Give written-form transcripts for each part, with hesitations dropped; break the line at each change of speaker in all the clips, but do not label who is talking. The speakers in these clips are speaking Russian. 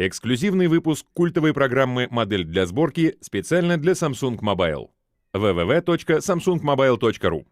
Эксклюзивный выпуск культовой программы «Модель для сборки» специально для Samsung Mobile. www.samsungmobile.ru.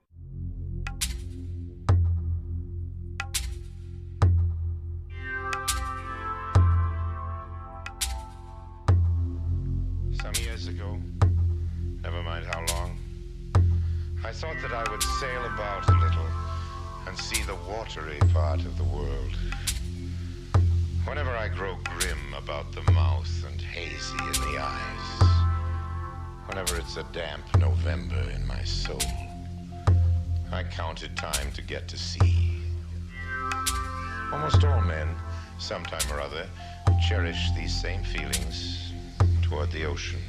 Some years ago, never mind how long, I thought that I would sail about a little and see the watery part of the world. Whenever I grow grim about the mouth and hazy in the eyes, whenever it's a damp November in my soul, I counted time to get to sea. Almost all men, sometime or other, cherish these same feelings toward the ocean.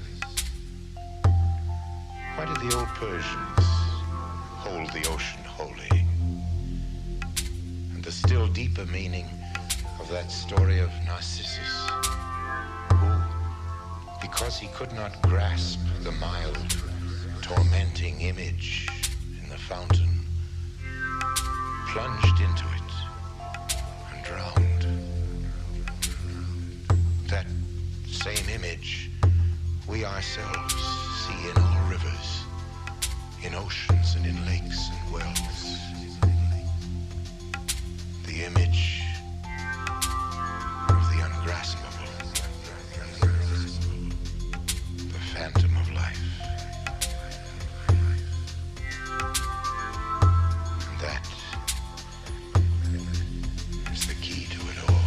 Why did the old Persians hold the ocean holy? And the still deeper meaning of that story of Narcissus, who, because he could not grasp the mild, tormenting image in the fountain, plunged into it and drowned. That same image we ourselves see in all rivers, in oceans and in lakes and wells. The image of the ungraspable, the phantom of life. And that is the key to it all.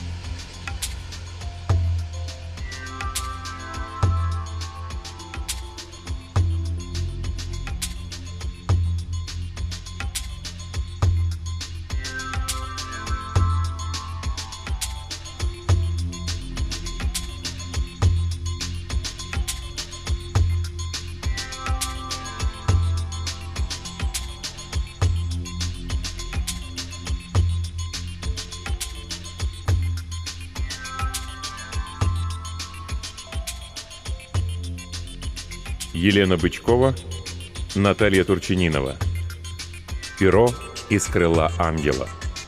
Елена Бычкова, Наталья Турчининова. Перо из крыла ангела.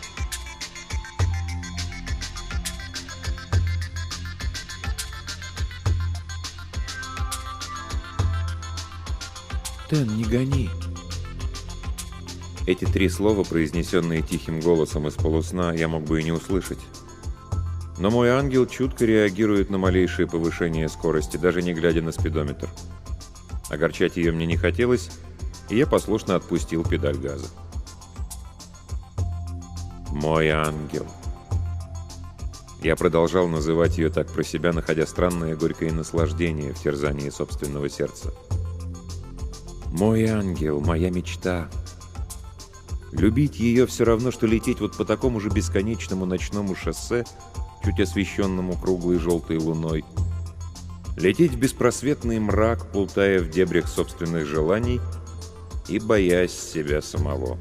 «Тен, не гони!» Эти три слова, произнесенные тихим голосом из полусна, я мог бы и не услышать. Но мой ангел чутко реагирует на малейшее повышение скорости, даже не глядя на спидометр. Огорчать ее мне не хотелось, и я послушно отпустил педаль газа. «Мой ангел». Я продолжал называть ее так про себя, находя странное горькое наслаждение в терзании собственного сердца. «Мой ангел, моя мечта». Любить ее все равно, что лететь вот по такому же бесконечному ночному шоссе, чуть освещенному круглой желтой луной. Лететь в беспросветный мрак, плутая в дебрях собственных желаний и боясь себя самого.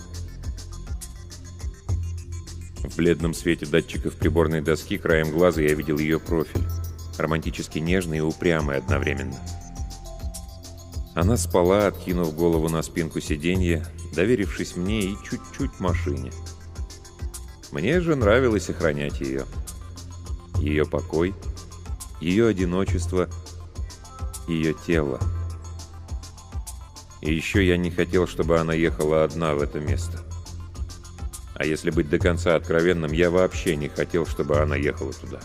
В бледном свете датчиков приборной доски краем глаза я видел ее профиль, романтически нежный и упрямый одновременно. Она спала, откинув голову на спинку сиденья, доверившись мне и чуть-чуть машине. Мне же нравилось охранять ее. Ее покой, ее одиночество, ее тело. И еще я не хотел, чтобы она ехала одна в это место. А если быть до конца откровенным, я вообще не хотел, чтобы она ехала туда.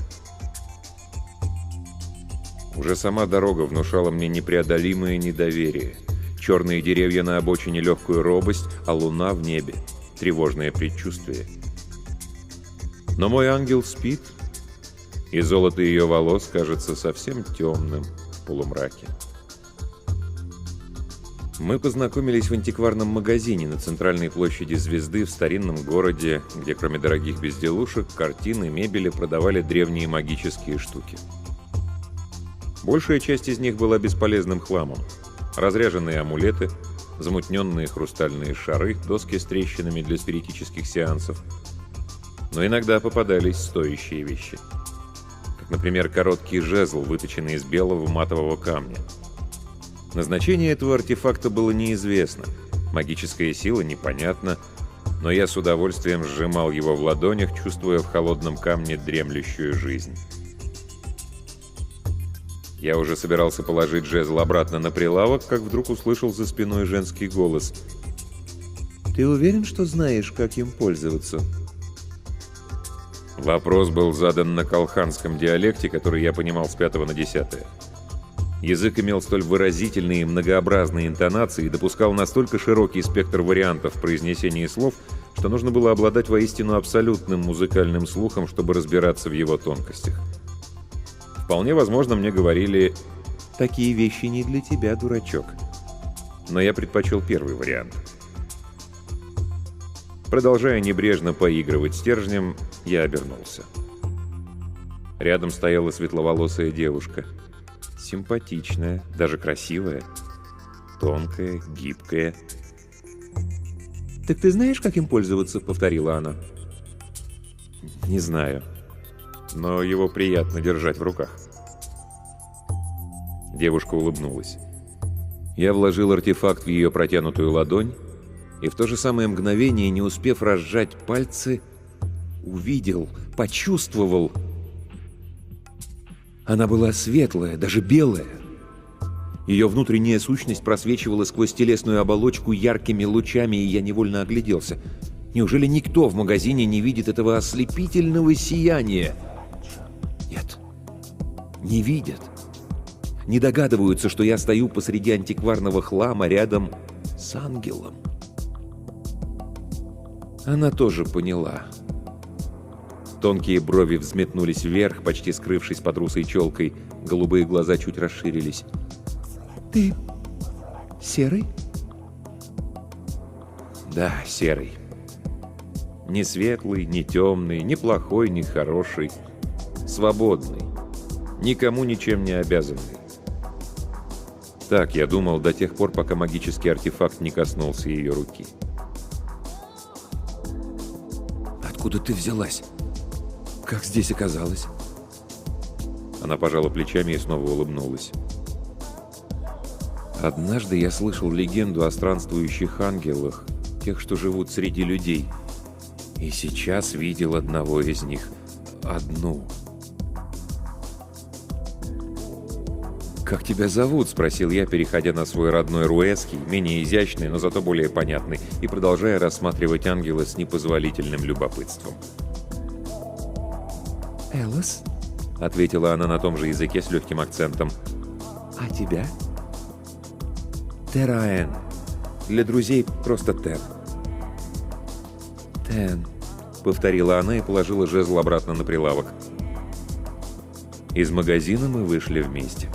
Уже сама дорога внушала мне непреодолимое недоверие. Черные деревья на обочине — легкую робость, а луна в небе — тревожное предчувствие. Но мой ангел спит, и золото ее волос кажется совсем темным в полумраке. Мы познакомились в антикварном магазине на центральной площади Звезды в старинном городе, где кроме дорогих безделушек, картин и мебели продавали древние магические штуки. Большая часть из них была бесполезным хламом. Разряженные амулеты, замутненные хрустальные шары, доски с трещинами для спиритических сеансов. Но иногда попадались стоящие вещи. Например, короткий жезл, выточенный из белого матового камня. Назначение этого артефакта было неизвестно, магическая сила непонятна, но я с удовольствием сжимал его в ладонях, чувствуя в холодном камне дремлющую жизнь. Я уже собирался положить жезл обратно на прилавок, как вдруг услышал за спиной женский голос. «Ты уверен, что знаешь, как им пользоваться?» Вопрос был задан на колханском диалекте, который я понимал с 5 на 10. Язык имел столь выразительные и многообразные интонации и допускал настолько широкий спектр вариантов в произнесении слов, что нужно было обладать воистину абсолютным музыкальным слухом, чтобы разбираться в его тонкостях. Вполне возможно, мне говорили «такие вещи не для тебя, дурачок». Но я предпочел первый вариант. Продолжая небрежно поигрывать стержнем, я обернулся. Рядом стояла светловолосая девушка. Симпатичная, даже красивая. Тонкая, гибкая. «Так ты знаешь, как им пользоваться?» — повторила она. «Не знаю, но его приятно держать в руках». Девушка улыбнулась. Я вложил артефакт в ее протянутую ладонь, и в то же самое мгновение, не успев разжать пальцы, увидел, почувствовал. Она была светлая, даже белая. Ее внутренняя сущность просвечивала сквозь телесную оболочку яркими лучами, и я невольно огляделся. Неужели никто в магазине не видит этого ослепительного сияния? Нет, не видят. Не догадываются, что я стою посреди антикварного хлама рядом с ангелом. Она тоже поняла. Тонкие брови взметнулись вверх, почти скрывшись под русой челкой. Голубые глаза чуть расширились. «Ты серый?» «Да, серый. Не светлый, не темный, не плохой, не хороший. Свободный. Никому ничем не обязанный». Так я думал до тех пор, пока магический артефакт не коснулся ее руки. «Откуда ты взялась? Как здесь оказалась?» Она пожала плечами и снова улыбнулась. «Однажды я слышал легенду о странствующих ангелах, тех, что живут среди людей. И сейчас видел одного из них. Одну». «Как тебя зовут?» — спросил я, переходя на свой родной руэский, менее изящный, но зато более понятный, и продолжая рассматривать ангела с непозволительным любопытством. «Элос?» — ответила она на том же языке с легким акцентом. «А тебя?» «Тераэн. Для друзей просто Тен». «Тен», — повторила она и положила жезл обратно на прилавок. Из магазина мы вышли вместе.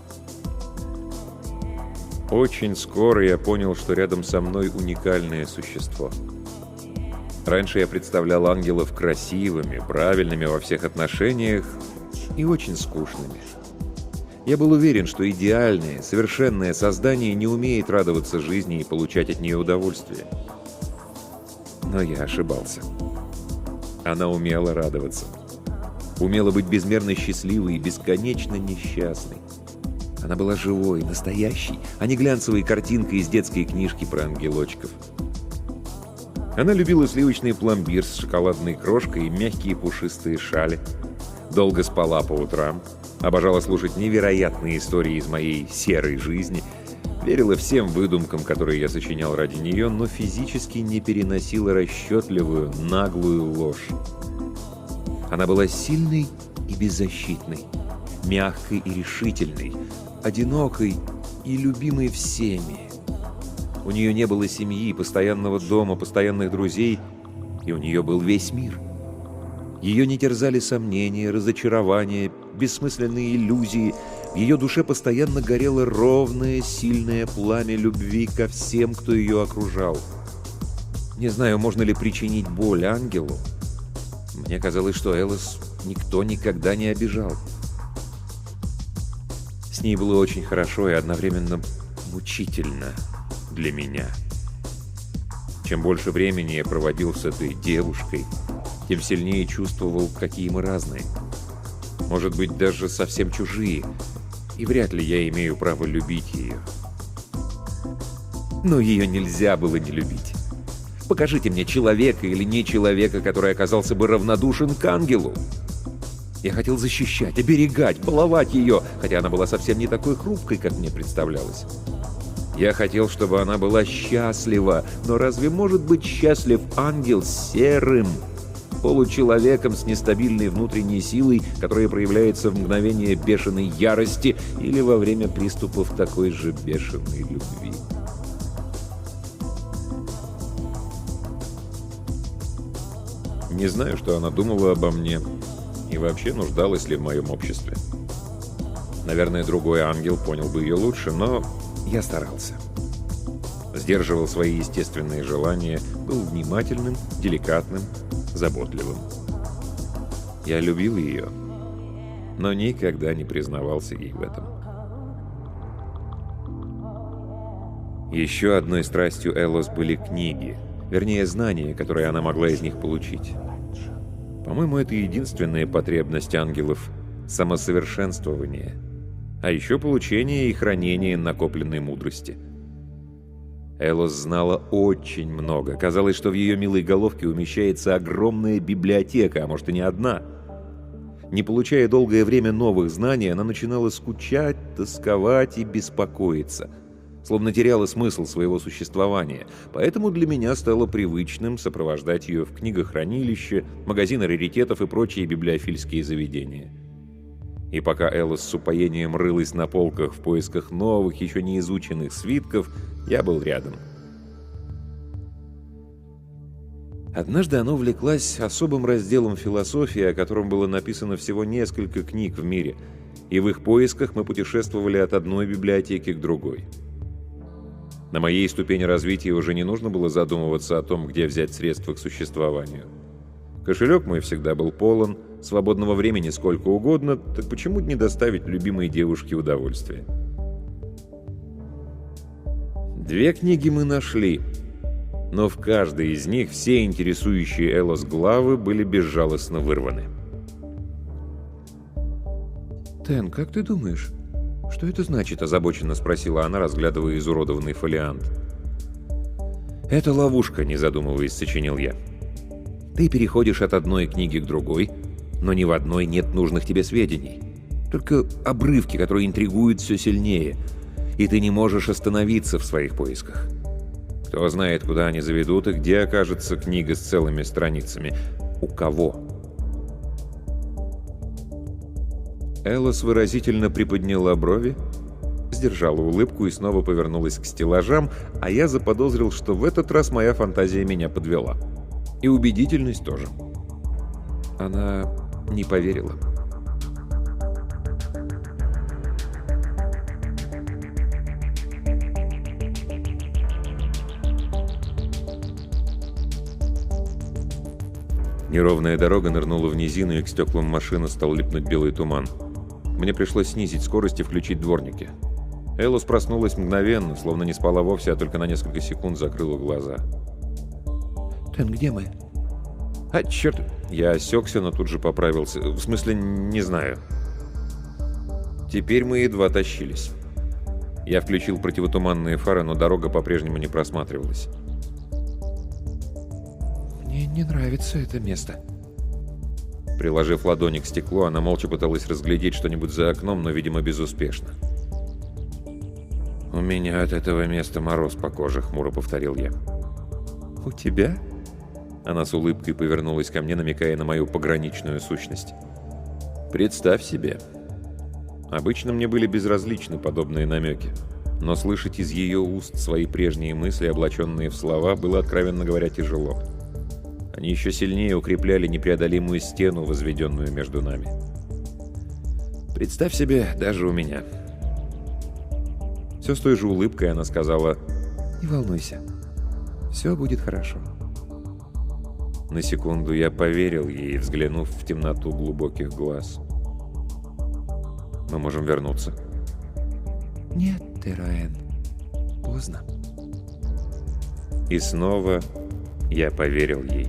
Очень скоро я понял, что рядом со мной уникальное существо. Раньше я представлял ангелов красивыми, правильными во всех отношениях и очень скучными. Я был уверен, что идеальное, совершенное создание не умеет радоваться жизни и получать от нее удовольствие. Но я ошибался. Она умела радоваться. Умела быть безмерно счастливой и бесконечно несчастной. Она была живой, настоящей, а не глянцевой картинкой из детской книжки про ангелочков. Она любила сливочный пломбир с шоколадной крошкой и мягкие пушистые шали. Долго спала по утрам, обожала слушать невероятные истории из моей серой жизни, верила всем выдумкам, которые я сочинял ради нее, но физически не переносила расчетливую, наглую ложь. Она была сильной и беззащитной, мягкой и решительной, одинокой и любимой всеми. У нее не было семьи, постоянного дома, постоянных друзей, и у нее был весь мир. Ее не терзали сомнения, разочарования, бессмысленные иллюзии. В ее душе постоянно горело ровное, сильное пламя любви ко всем, кто ее окружал. Не знаю, можно ли причинить боль ангелу. Мне казалось, что Элос никто никогда не обижал. С ней было очень хорошо и одновременно мучительно для меня. Чем больше времени я проводил с этой девушкой, тем сильнее чувствовал, какие мы разные. Может быть, даже совсем чужие, и вряд ли я имею право любить ее. Но ее нельзя было не любить. Покажите мне человека или не человека, который оказался бы равнодушен к ангелу. Я хотел защищать, оберегать, баловать ее, хотя она была совсем не такой хрупкой, как мне представлялось. Я хотел, чтобы она была счастлива, но разве может быть счастлив ангел с серым, получеловеком с нестабильной внутренней силой, которая проявляется в мгновение бешеной ярости или во время приступов такой же бешеной любви? Не знаю, что она думала обо мне и вообще нуждалась ли в моем обществе. Наверное, другой ангел понял бы ее лучше, но я старался. Сдерживал свои естественные желания, был внимательным, деликатным, заботливым. Я любил ее, но никогда не признавался ей в этом. Еще одной страстью Элос были книги, вернее, знания, которые она могла из них получить. По-моему, это единственная потребность ангелов — самосовершенствование, а еще получение и хранение накопленной мудрости. Элос знала очень много. Казалось, что в ее милой головке умещается огромная библиотека, а может и не одна. Не получая долгое время новых знаний, она начинала скучать, тосковать и беспокоиться, словно теряла смысл своего существования. Поэтому для меня стало привычным сопровождать ее в книгохранилище, магазины раритетов и прочие библиофильские заведения. И пока Элос с упоением рылась на полках в поисках новых, еще не изученных свитков, я был рядом. Однажды она увлеклась особым разделом философии, о котором было написано всего несколько книг в мире, и в их поисках мы путешествовали от одной библиотеки к другой. На моей ступени развития уже не нужно было задумываться о том, где взять средства к существованию. Кошелек мой всегда был полон, свободного времени сколько угодно, так почему не доставить любимой девушке удовольствие? 2 книги мы нашли, но в каждой из них все интересующие Элос главы были безжалостно вырваны. «Тен, как ты думаешь, что это значит?» — озабоченно спросила она, разглядывая изуродованный фолиант. «Это ловушка», — не задумываясь, сочинил я. «Ты переходишь от одной книги к другой, но ни в одной нет нужных тебе сведений. Только обрывки, которые интригуют все сильнее, и ты не можешь остановиться в своих поисках. Кто знает, куда они заведут и где окажется книга с целыми страницами. У кого?» Элос выразительно приподняла брови, сдержала улыбку и снова повернулась к стеллажам, а я заподозрил, что в этот раз моя фантазия меня подвела. И убедительность тоже. Она не поверила. Неровная дорога нырнула в низину, и к стеклам машины стал липнуть белый туман. Мне пришлось снизить скорость и включить дворники. Элос проснулась мгновенно, словно не спала вовсе, а только на несколько секунд закрыла глаза. «Тен, где мы?» «А, черт!» Я осекся, но тут же поправился. В смысле, не знаю. Теперь мы едва тащились. Я включил противотуманные фары, но дорога по-прежнему не просматривалась. «Мне не нравится это место». Приложив ладони к стеклу, она молча пыталась разглядеть что-нибудь за окном, но, видимо, безуспешно. «У меня от этого места мороз по коже», — хмуро повторил я. «У тебя?» Она с улыбкой повернулась ко мне, намекая на мою пограничную сущность. «Представь себе». Обычно мне были безразличны подобные намеки, но слышать из ее уст свои прежние мысли, облаченные в слова, было, откровенно говоря, тяжело. Они еще сильнее укрепляли непреодолимую стену, возведенную между нами. «Представь себе, даже у меня». Все с той же улыбкой она сказала: «Не волнуйся, все будет хорошо». На секунду я поверил ей, взглянув в темноту глубоких глаз. «Мы можем вернуться». «Нет, Тераэн, поздно». И снова я поверил ей.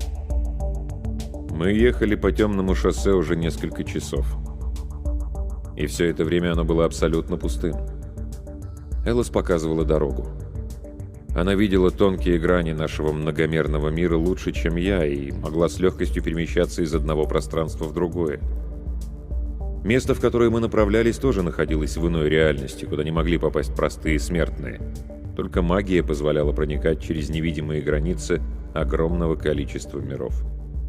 Мы ехали по темному шоссе уже несколько часов. И все это время оно было абсолютно пустым. Элос показывала дорогу. Она видела тонкие грани нашего многомерного мира лучше, чем я, и могла с легкостью перемещаться из одного пространства в другое. Место, в которое мы направлялись, тоже находилось в иной реальности, куда не могли попасть простые смертные. Только магия позволяла проникать через невидимые границы огромного количества миров.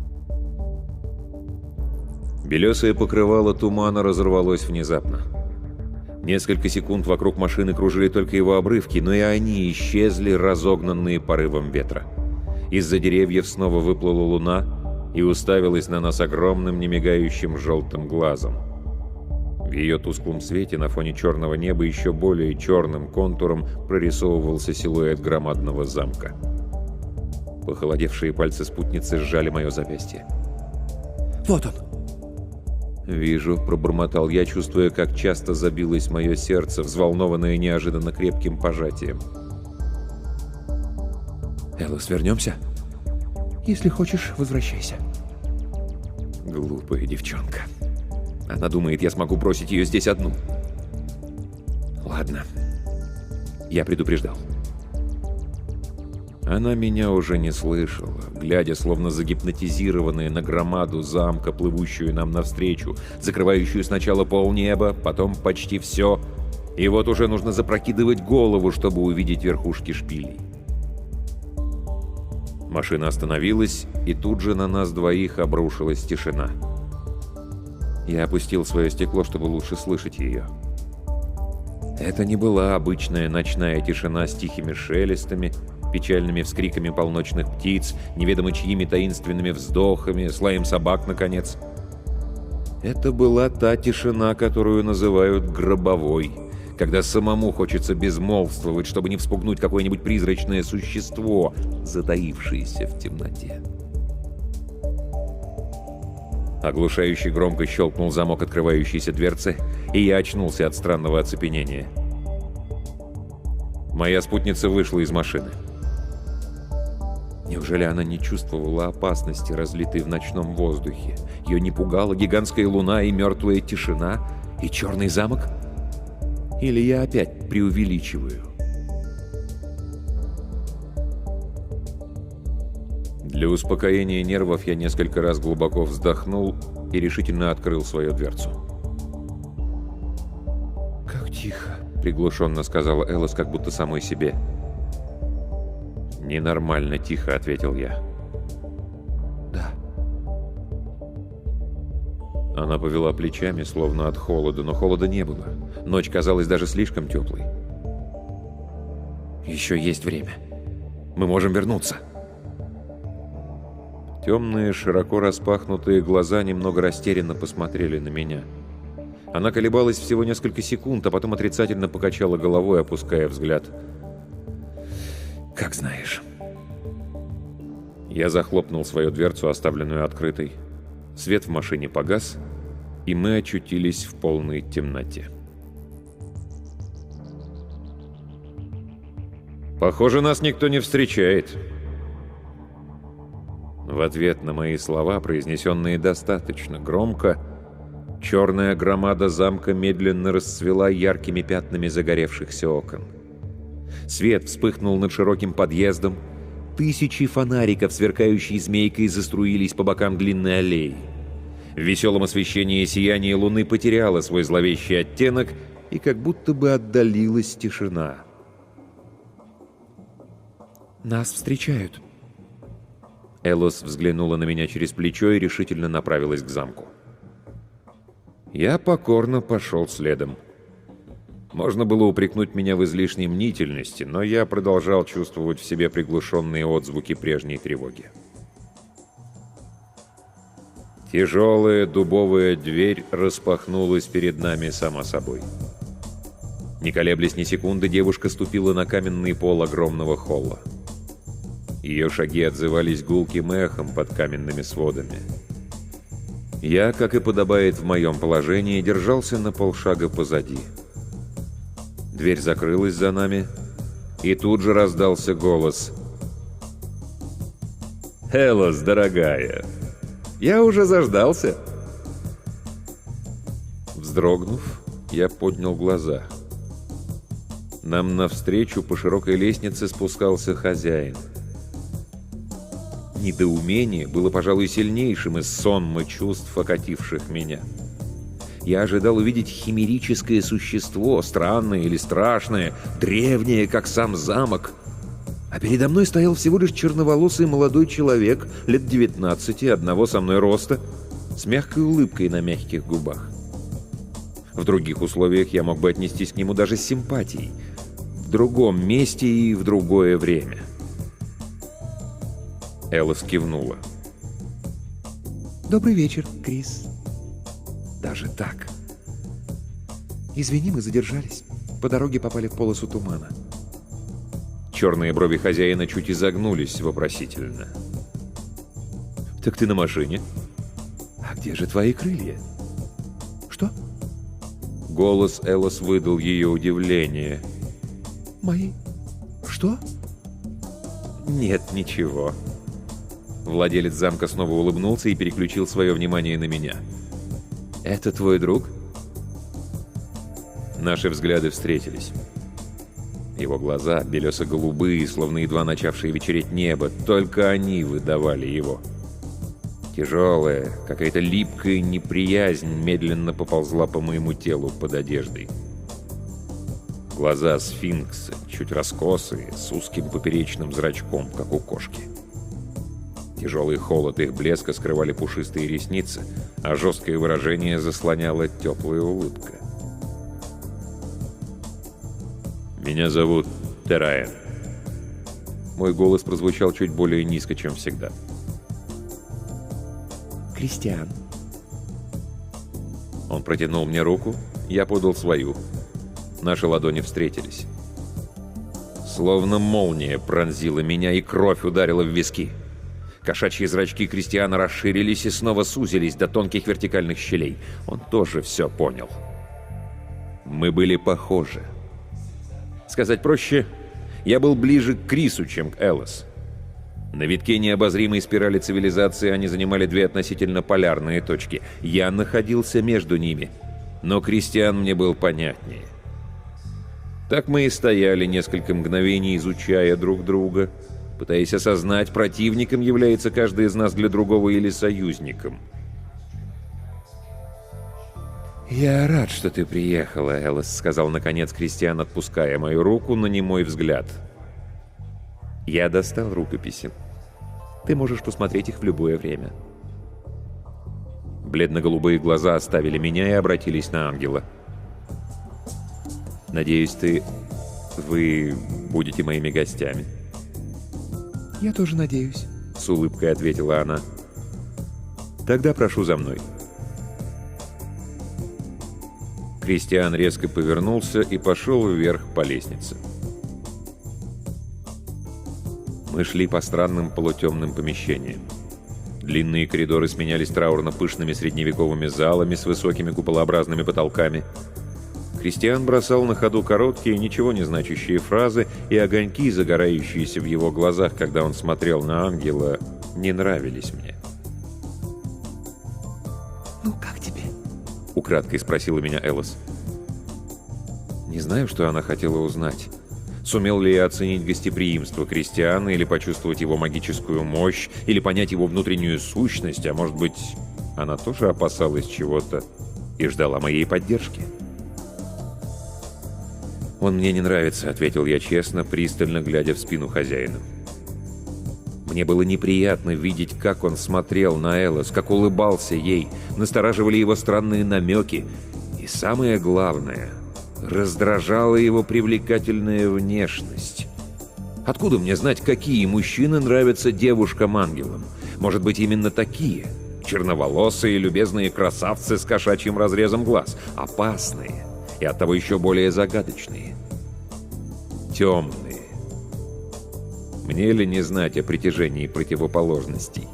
Белесое покрывало тумана разорвалось внезапно. Несколько секунд вокруг машины кружили только его обрывки, но и они исчезли, разогнанные порывом ветра. Из-за деревьев снова выплыла луна и уставилась на нас огромным немигающим желтым глазом. В ее тусклом свете на фоне черного неба еще более черным контуром прорисовывался силуэт громадного замка. Похолодевшие пальцы спутницы сжали мое запястье.
Вот он.
«Вижу», — пробормотал я, чувствуя, как часто забилось мое сердце, взволнованное неожиданно крепким пожатием.
Элос, вернемся? Если хочешь, возвращайся.
Глупая девчонка. Она думает, я смогу бросить ее здесь одну. Ладно. Я предупреждал. Она меня уже не слышала, глядя, словно загипнотизированная на громаду замка, плывущую нам навстречу, закрывающую сначала полнеба, потом почти все. И вот уже нужно запрокидывать голову, чтобы увидеть верхушки шпилей. Машина остановилась, и тут же на нас двоих обрушилась тишина. Я опустил свое стекло, чтобы лучше слышать ее. Это не была обычная ночная тишина с тихими шелестами, печальными вскриками полночных птиц, неведомо чьими таинственными вздохами, с лаем собак, наконец. Это была та тишина, которую называют гробовой, когда самому хочется безмолвствовать, чтобы не вспугнуть какое-нибудь призрачное существо, затаившееся в темноте. Оглушающе громко щелкнул замок открывающейся дверцы, и я очнулся от странного оцепенения. Моя спутница вышла из машины. Неужели она не чувствовала опасности, разлитой в ночном воздухе? Ее не пугала гигантская луна и мертвая тишина, и черный замок? Или я опять преувеличиваю? Для успокоения нервов я несколько раз глубоко вздохнул и решительно открыл свою дверцу.
Как тихо.
— приглушенно сказала Элос, как будто самой себе. «Ненормально тихо», — ответил я.
Да.
Она повела плечами, словно от холода, но холода не было. Ночь казалась даже слишком теплой. «Еще есть время. Мы можем вернуться». Темные, широко распахнутые глаза немного растерянно посмотрели на меня. Она колебалась всего несколько секунд, а потом отрицательно покачала головой, опуская взгляд. «Как знаешь». Я захлопнул свою дверцу, оставленную открытой. Свет в машине погас, и мы очутились в полной темноте. «Похоже, нас никто не встречает». В ответ на мои слова, произнесенные достаточно громко, черная громада замка медленно расцвела яркими пятнами загоревшихся окон. Свет вспыхнул над широким подъездом. Тысячи фонариков, сверкающие змейкой, заструились по бокам длинной аллеи. В веселом освещении сияние луны потеряло свой зловещий оттенок, и как будто бы отдалилась тишина.
Нас встречают.
Элос взглянула на меня через плечо и решительно направилась к замку. Я покорно пошел следом. Можно было упрекнуть меня в излишней мнительности, но я продолжал чувствовать в себе приглушенные отзвуки прежней тревоги. Тяжелая дубовая дверь распахнулась перед нами сама собой. Не колеблясь ни секунды, девушка ступила на каменный пол огромного холла. Ее шаги отзывались гулким эхом под каменными сводами. Я, как и подобает в моем положении, держался на полшага позади. Дверь закрылась за нами, и тут же раздался голос. «Элос, дорогая, я уже заждался!» Вздрогнув, Я поднял глаза. Нам навстречу по широкой лестнице спускался хозяин. Недоумение было, пожалуй, сильнейшим из сонма чувств, окативших меня. Я ожидал увидеть химерическое существо, странное или страшное, древнее, как сам замок. А передо мной стоял всего лишь черноволосый молодой человек, лет 19, одного со мной роста, с мягкой улыбкой на мягких губах. В других условиях я мог бы отнестись к нему даже с симпатией. В другом месте и в другое время. Элос кивнула.
Добрый вечер, Крис. Даже так. Извини, мы задержались. По дороге попали в полосу тумана.
Черные брови хозяина чуть изогнулись вопросительно. «Так ты на машине? А где же твои крылья?»
Что?
Голос Элос выдал ее удивление.
Мои? Что?
«Нет, ничего». Владелец замка снова улыбнулся и переключил свое внимание на меня. «Это твой друг?» Наши взгляды встретились. Его глаза, белесо-голубые, словно едва начавшие вечереть небо, только они выдавали его. Тяжелая, какая-то липкая неприязнь медленно поползла по моему телу под одеждой. Глаза сфинкса, чуть раскосые, с узким поперечным зрачком, как у кошки. Тяжелый холод их блеска скрывали пушистые ресницы, а жесткое выражение заслоняла теплая улыбка. «Меня зовут Тераен». Мой голос прозвучал чуть более низко, чем всегда.
Кристиан.
Он протянул мне руку, я подал свою. Наши ладони встретились. Словно молния пронзила меня, и кровь ударила в виски. Кошачьи зрачки Кристиана расширились и снова сузились до тонких вертикальных щелей. Он тоже все понял. Мы были похожи. Сказать проще, я был ближе к Крису, чем к Элос. На витке необозримой спирали цивилизации они занимали две относительно полярные точки. Я находился между ними, но Кристиан мне был понятнее. Так мы и стояли несколько мгновений, изучая друг друга, пытаясь осознать, противником является каждый из нас для другого или союзником. «Я рад, что ты приехала, Элос», — сказал наконец Кристиан, отпуская мою руку на немой взгляд. Я достал рукописи. Ты можешь посмотреть их в любое время. Бледно-голубые глаза оставили меня и обратились на ангела. «Надеюсь, вы будете моими гостями?»
Я тоже надеюсь.
С улыбкой ответила она. «Тогда прошу за мной». Кристиан резко повернулся и пошел вверх по лестнице. Мы шли по странным полутемным помещениям. Длинные коридоры сменялись траурно-пышными средневековыми залами с высокими куполообразными потолками. Кристиан бросал на ходу короткие, ничего не значащие фразы, и огоньки, загорающиеся в его глазах, когда он смотрел на ангела, не нравились мне.
Ну, как тебе?
Украдкой спросила меня Элос. Не знаю, что она хотела узнать. Сумел ли я оценить гостеприимство Кристиана, или почувствовать его магическую мощь, или понять его внутреннюю сущность, а может быть, она тоже опасалась чего-то и ждала моей поддержки. «Он мне не нравится», — ответил я честно, пристально глядя в спину хозяина. Мне было неприятно видеть, как он смотрел на Элос, как улыбался ей, настораживали его странные намеки. И самое главное, раздражала его привлекательная внешность. Откуда мне знать, какие мужчины нравятся девушкам-ангелам? Может быть, именно такие? Черноволосые, любезные красавцы с кошачьим разрезом глаз. Опасные и оттого еще более загадочные. Темные. Мне ли не знать о притяжении противоположностей?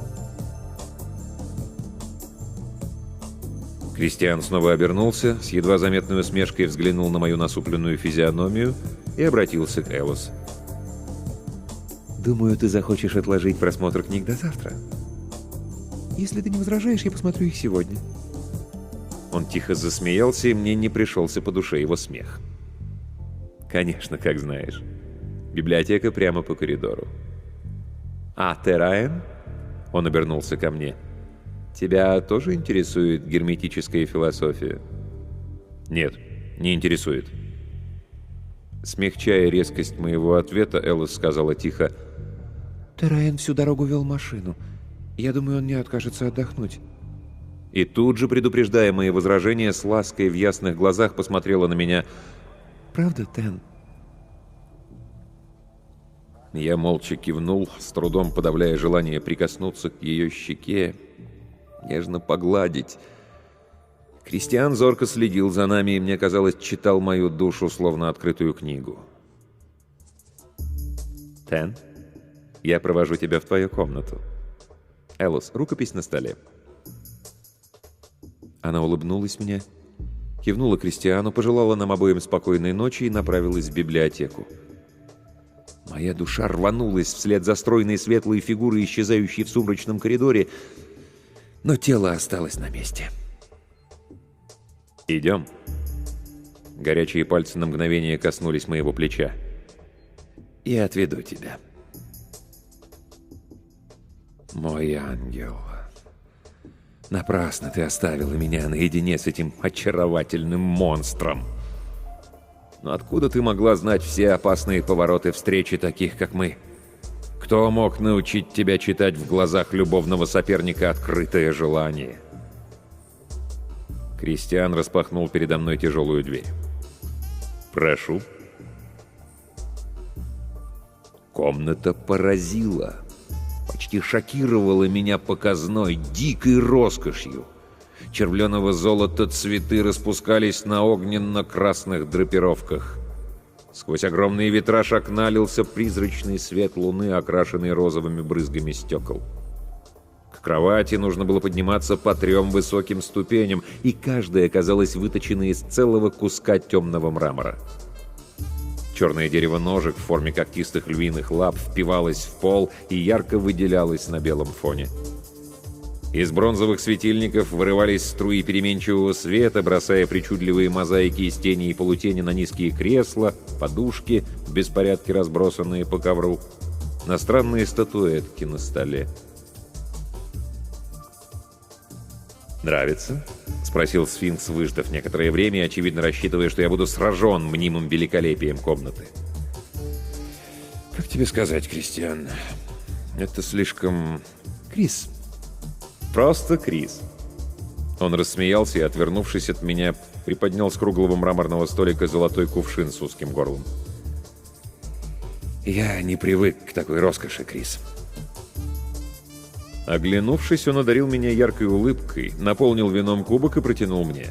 Кристиан снова обернулся, с едва заметной усмешкой взглянул на мою насупленную физиономию и обратился к Элос.
Думаю, ты захочешь отложить просмотр книг до завтра. Если ты не возражаешь, я посмотрю их сегодня.
Он тихо засмеялся, и мне не пришелся по душе его смех. «Конечно, как знаешь. Библиотека прямо по коридору». «А Тераен?» Он обернулся ко мне. «Тебя тоже интересует герметическая философия?» «Нет, не интересует». Смягчая резкость моего ответа, Элос сказала тихо:
Тераен всю дорогу вел машину. Я думаю, он не откажется отдохнуть.
И тут же, предупреждая мои возражения, с лаской в ясных глазах посмотрела на меня.
Правда, Тен?
Я молча кивнул, с трудом подавляя желание прикоснуться к ее щеке, нежно погладить. Кристиан зорко следил за нами, и, мне казалось, читал мою душу, словно открытую книгу. «Тен, я провожу тебя в твою комнату. Элос, рукопись на столе». Она улыбнулась мне, кивнула Кристиану, пожелала нам обоим спокойной ночи и направилась в библиотеку. Моя душа рванулась вслед за стройной светлой фигурой, исчезающей в сумрачном коридоре, но тело осталось на месте. «Идем». Горячие пальцы на мгновение коснулись моего плеча. «Я отведу тебя». «Мой ангел, напрасно ты оставила меня наедине с этим очаровательным монстром. Но откуда ты могла знать все опасные повороты встречи таких, как мы? Кто мог научить тебя читать в глазах любовного соперника открытое желание?» Кристиан распахнул передо мной тяжелую дверь. «Прошу». Комната поразила, почти шокировала меня показной, дикой роскошью. Червленого золота цветы распускались на огненно-красных драпировках. Сквозь огромный витраж окна лился призрачный свет луны, окрашенный розовыми брызгами стекол. К кровати нужно было подниматься по 3 высоким ступеням, и каждая казалась выточенной из целого куска темного мрамора. Черное дерево ножек в форме когтистых львиных лап впивалось в пол и ярко выделялось на белом фоне. Из бронзовых светильников вырывались струи переменчивого света, бросая причудливые мозаики из тени и полутени на низкие кресла, подушки, в беспорядке разбросанные по ковру, на странные статуэтки на столе. «Нравится?» — спросил сфинкс, выждав некоторое время, очевидно рассчитывая, что я буду сражен мнимым великолепием комнаты. «Как тебе сказать, Кристиан? Это слишком... Крис. Просто Крис». Он рассмеялся и, отвернувшись от меня, приподнял с круглого мраморного столика золотой кувшин с узким горлом. «Я не привык к такой роскоши, Крис». Оглянувшись, он одарил меня яркой улыбкой, наполнил вином кубок и протянул мне.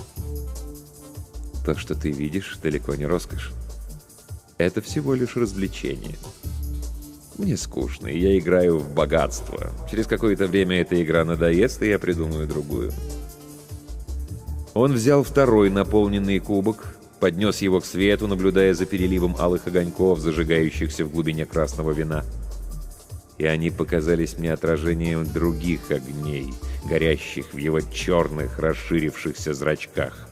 «То, что ты видишь, далеко не роскошь. Это всего лишь развлечение. Мне скучно, и я играю в богатство. Через какое-то время эта игра надоест, и я придумаю другую». Он взял второй наполненный кубок, поднес его к свету, наблюдая за переливом алых огоньков, зажигающихся в глубине красного вина. И они показались мне отражением других огней, горящих в его черных, расширившихся зрачках.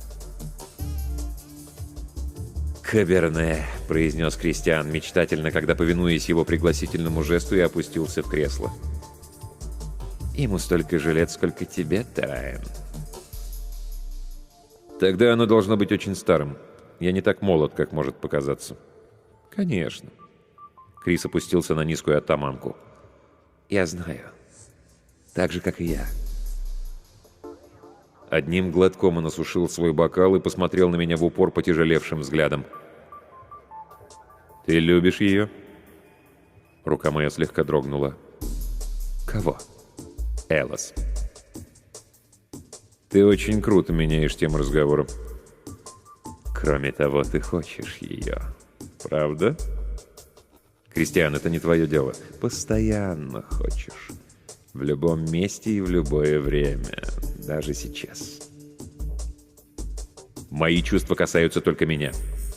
«Каберне», — произнес Кристиан мечтательно, когда, повинуясь его пригласительному жесту, и опустился в кресло. «Ему столько же лет, сколько тебе, Тераен». «Тогда оно должно быть очень старым. Я не так молод, как может показаться». «Конечно». Крис опустился на низкую оттаманку. «Я знаю. Так же, как и я». Одним глотком он осушил свой бокал и посмотрел на меня в упор потяжелевшим взглядом. «Ты любишь ее?» Рука моя слегка дрогнула. «Кого?» «Элос». «Ты очень круто меняешь тему разговора. Кроме того, ты хочешь ее. Правда?» «Кристиан, это не твое дело. Постоянно хочешь. В любом месте и в любое время. Даже сейчас. Мои чувства касаются только меня».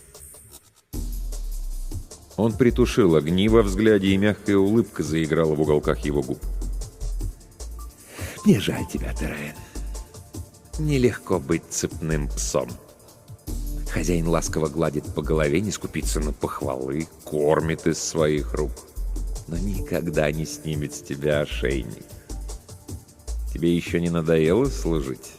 Он притушил огни во взгляде, и мягкая улыбка заиграла в уголках его губ. «Мне жаль тебя, Тераен.
Нелегко быть цепным псом. Хозяин ласково гладит по голове, не скупится на похвалы, кормит из своих рук, но никогда не снимет с тебя ошейник. Тебе еще не надоело служить?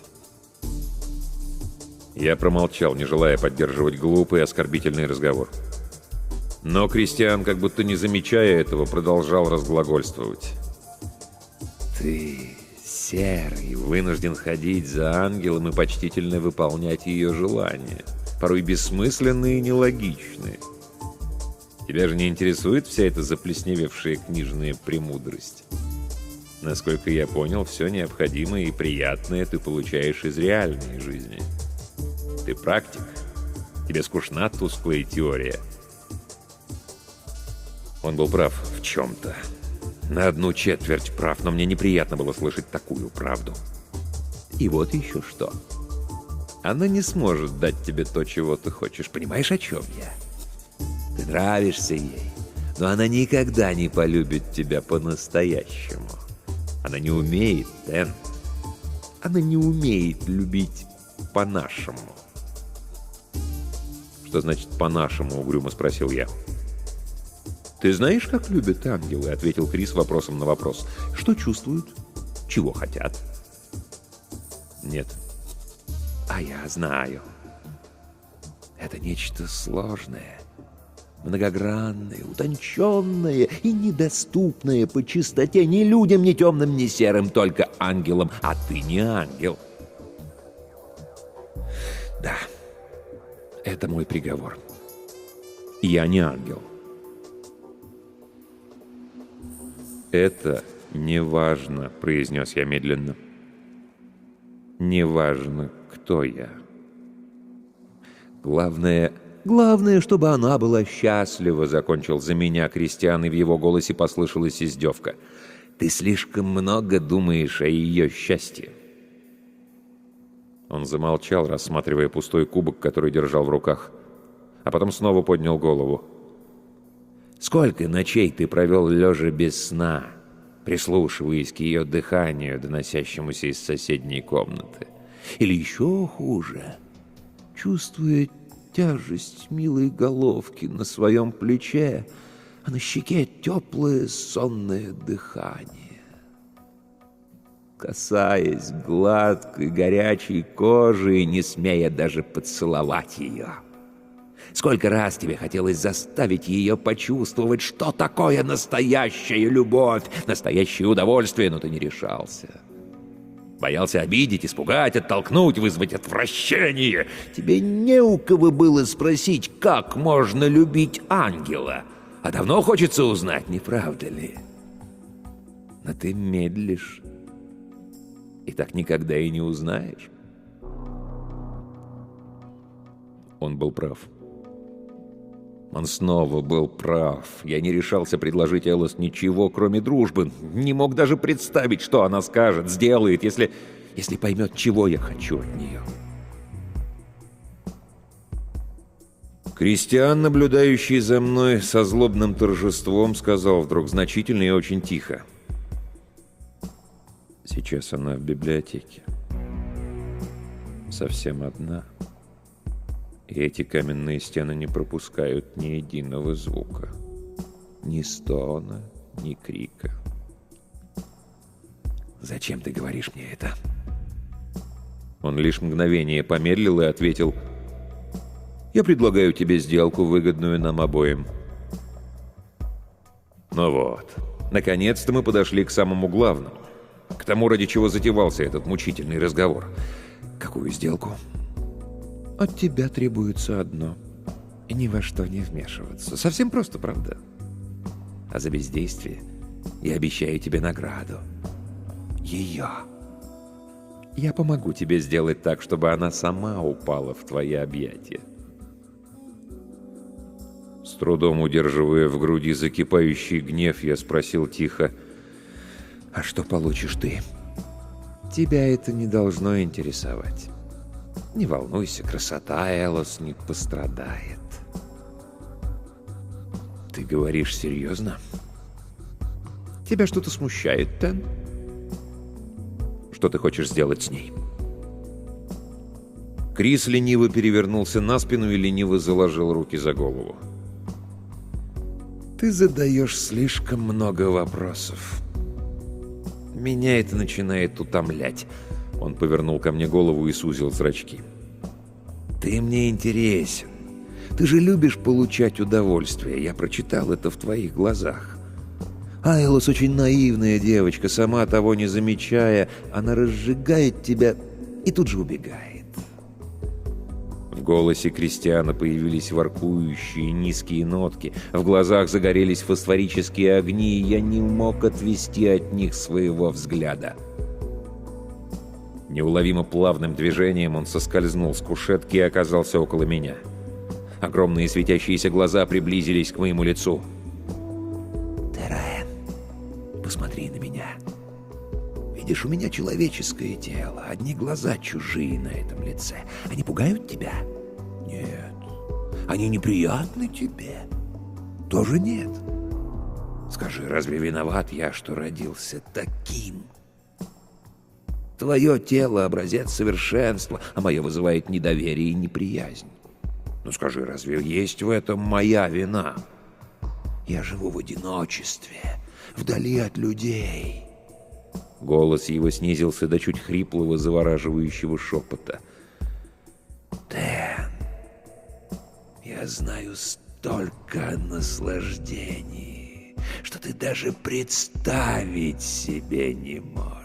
Я промолчал, не желая поддерживать глупый оскорбительный разговор. Но Кристиан, как будто не замечая этого, продолжал разглагольствовать.
Ты, серый, вынужден ходить за ангелом и почтительно выполнять ее желания, порой бессмысленные и нелогичные. Тебя же не интересует вся эта заплесневевшая книжная премудрость? Насколько я понял, все необходимое и приятное ты получаешь из реальной жизни. Ты практик. Тебе скучна тусклая теория. Он был прав в чем-то. На 1/4 прав, но мне неприятно было слышать такую правду. И вот еще что. Она не сможет дать тебе то, чего ты хочешь. Понимаешь, о чем я? Ты нравишься ей, но она никогда не полюбит тебя по-настоящему. Она не умеет, Дэн. Она не умеет любить по-нашему. «Что значит «по-нашему»?» — угрюмо спросил я. «Ты знаешь, как любят ангелы?» — ответил Крис вопросом на вопрос. «Что чувствуют? Чего хотят?» «Нет». «А я знаю. Это нечто сложное, многогранное, утонченное и недоступное по чистоте ни людям, ни темным, ни серым, только ангелам. А ты не ангел». «Да, это мой приговор. Я не ангел». «Это не важно», — произнес я медленно. «Не важно, кто я. Главное, чтобы она была счастлива», — закончил за меня Кристиан, и в его голосе послышалась издевка. «Ты слишком много думаешь о ее счастье». Он замолчал, рассматривая пустой кубок, который держал в руках, а потом снова поднял голову. «Сколько ночей ты провел лежа без сна, прислушиваясь к ее дыханию, доносящемуся из соседней комнаты? Или еще хуже, чувствуя тяжесть милой головки на своем плече, а на щеке теплое сонное дыхание, касаясь гладкой горячей кожи и не смея даже поцеловать ее? Сколько раз тебе хотелось заставить ее почувствовать, что такое настоящая любовь, настоящее удовольствие, но ты не решался. Боялся обидеть, испугать, оттолкнуть, вызвать отвращение. Тебе не у кого было спросить, как можно любить ангела. А давно хочется узнать, не правда ли? Но ты медлишь, и так никогда и не узнаешь. Он был прав. Он снова был прав. Я не решался предложить Элос ничего, кроме дружбы. Не мог даже представить, что она скажет, сделает, если поймет, чего я хочу от нее. Кристиан, наблюдающий за мной со злобным торжеством, сказал вдруг значительно и очень тихо. Сейчас она в библиотеке. Совсем одна. И эти каменные стены не пропускают ни единого звука. Ни стона, ни крика. «Зачем ты говоришь мне это?» Он лишь мгновение помедлил и ответил: «Я предлагаю тебе сделку, выгодную нам обоим». Ну вот, наконец-то мы подошли к самому главному, к тому, ради чего затевался этот мучительный разговор. «Какую сделку?» «От тебя требуется одно — ни во что не вмешиваться. Совсем просто, правда? А за бездействие я обещаю тебе награду. Ее. Я помогу тебе сделать так, чтобы она сама упала в твои объятия». С трудом удерживая в груди закипающий гнев, я спросил тихо: «А что получишь ты?» «Тебя это не должно интересовать. Не волнуйся, красота Элос не пострадает». «Ты говоришь серьезно? Тебя что-то смущает, Тен? Что ты хочешь сделать с ней?»
Крис лениво перевернулся на спину и лениво заложил руки за голову. «Ты задаешь слишком много вопросов. Меня это начинает утомлять». Он повернул ко мне голову и сузил зрачки. «Ты мне интересен. Ты же любишь получать удовольствие. Я прочитал это в твоих глазах. Айлос очень наивная девочка, сама того не замечая. Она разжигает тебя и тут же убегает». В голосе Кристиана появились воркующие низкие нотки. В глазах загорелись фосфорические огни, и я не мог отвести от них своего взгляда. Неуловимо плавным движением он соскользнул с кушетки и оказался около меня. Огромные светящиеся глаза приблизились к моему лицу. «Тераэн, посмотри на меня. Видишь, у меня человеческое тело, одни глаза чужие на этом лице. Они пугают тебя? Нет. Они неприятны тебе? Тоже нет. Скажи, разве виноват я, что родился таким? Твое тело — образец совершенства, а мое вызывает недоверие и неприязнь. Ну скажи, разве есть в этом моя вина? Я живу в одиночестве, вдали от людей». Голос его снизился до чуть хриплого, завораживающего шепота. «Тэн, я знаю столько наслаждений, что ты даже представить себе не можешь».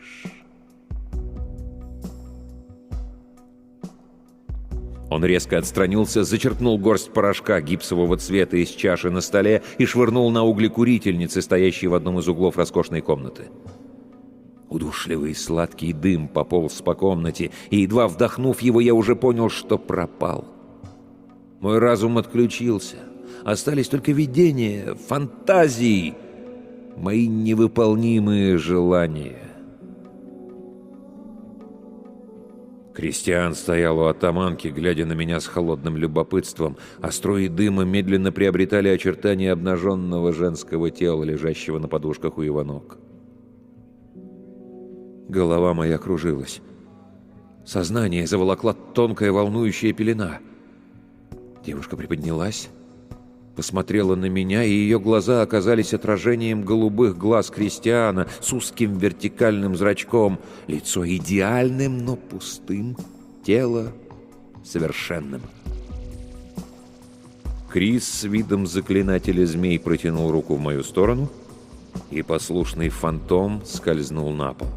Он резко отстранился, зачерпнул горсть порошка гипсового цвета из чаши на столе и швырнул на угли курительницы, стоящей в одном из углов роскошной комнаты. Удушливый сладкий дым пополз по комнате, и, едва вдохнув его, я уже понял, что пропал. Мой разум отключился. Остались только видения, фантазии, мои невыполнимые желания. Кристиан стоял у атаманки, глядя на меня с холодным любопытством, а струи дыма медленно приобретали очертания обнаженного женского тела, лежащего на подушках у его ног. Голова моя кружилась. Сознание заволокла тонкая волнующая пелена. Девушка приподнялась, посмотрела на меня, и ее глаза оказались отражением голубых глаз Кристиана с узким вертикальным зрачком. Лицо идеальным, но пустым, тело совершенным. Крис с видом заклинателя змей протянул руку в мою сторону, и послушный фантом скользнул на пол.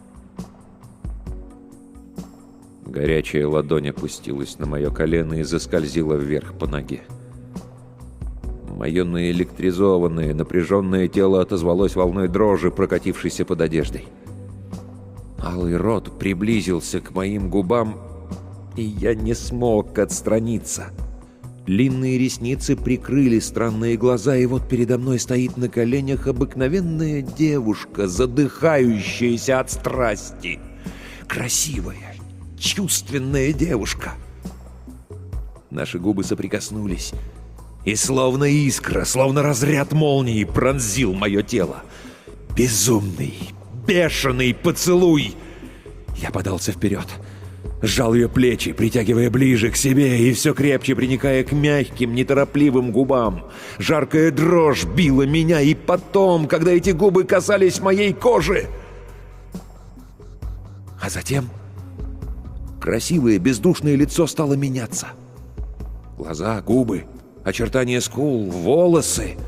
Горячая ладонь опустилась на мое колено и заскользила вверх по ноге. Мое наэлектризованное, напряженное тело отозвалось волной дрожи, прокатившейся под одеждой. Алый рот приблизился к моим губам, и я не смог отстраниться. Длинные ресницы прикрыли странные глаза, и вот передо мной стоит на коленях обыкновенная девушка, задыхающаяся от страсти. Красивая, чувственная девушка. Наши губы соприкоснулись, и словно искра, словно разряд молнии пронзил мое тело. Безумный, бешеный поцелуй. Я подался вперед, сжал ее плечи, притягивая ближе к себе и все крепче приникая к мягким, неторопливым губам. Жаркая дрожь била меня, и потом, когда эти губы касались моей кожи. А затем красивое, бездушное лицо стало меняться. Глаза, губы, очертания скул, волосы.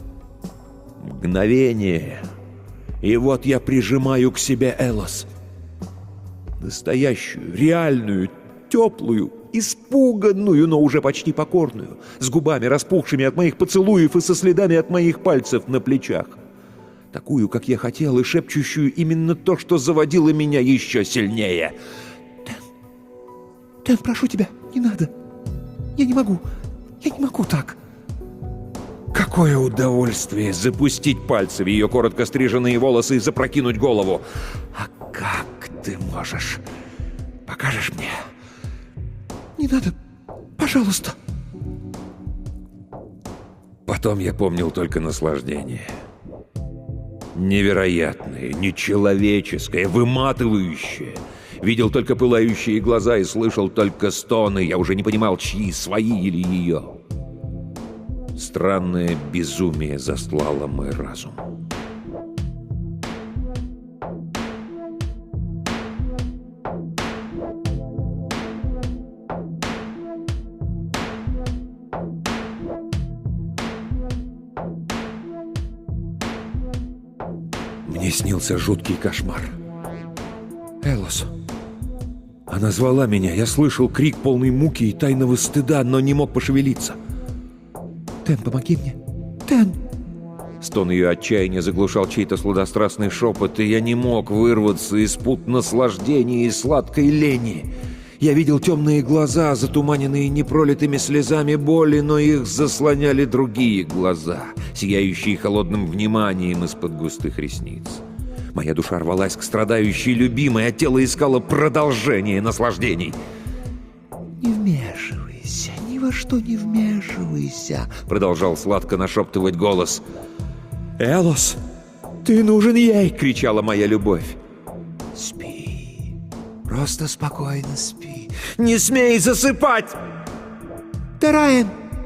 Мгновение. И вот я прижимаю к себе Элос. Настоящую, реальную, теплую, испуганную, но уже почти покорную, с губами распухшими от моих поцелуев и со следами от моих пальцев на плечах. Такую, как я хотел, и шепчущую именно то, что заводило меня еще сильнее. «Тэн, прошу тебя, не надо. Я не могу так». Какое удовольствие запустить пальцы в ее коротко стриженные волосы и запрокинуть голову. «А как ты можешь? Покажешь мне?» «Не надо, пожалуйста». Потом я помнил только наслаждение. Невероятное, нечеловеческое, выматывающее.
Видел только пылающие глаза и слышал только стоны. Я уже не понимал, чьи, свои или ее. Странное безумие застлало мой разум. Мне снился жуткий кошмар. Элос. Она звала меня. Я слышал крик полный муки и тайного стыда, но не мог пошевелиться. «Тен, помоги мне! Тен!» Стон ее отчаяния заглушал чей-то сладострастный шепот, и я не мог вырваться из пут наслаждения и сладкой лени. Я видел темные глаза, затуманенные непролитыми слезами боли, но их заслоняли другие глаза, сияющие холодным вниманием из-под густых ресниц. Моя душа рвалась к страдающей любимой, а тело искало продолжение наслаждений. «Не вмешивайся, ни во что не вмешивайся», — продолжал сладко нашептывать голос. «Элос, ты нужен ей!» — кричала моя любовь. «Спи, просто спокойно спи. Не смей засыпать!» «Тераен!»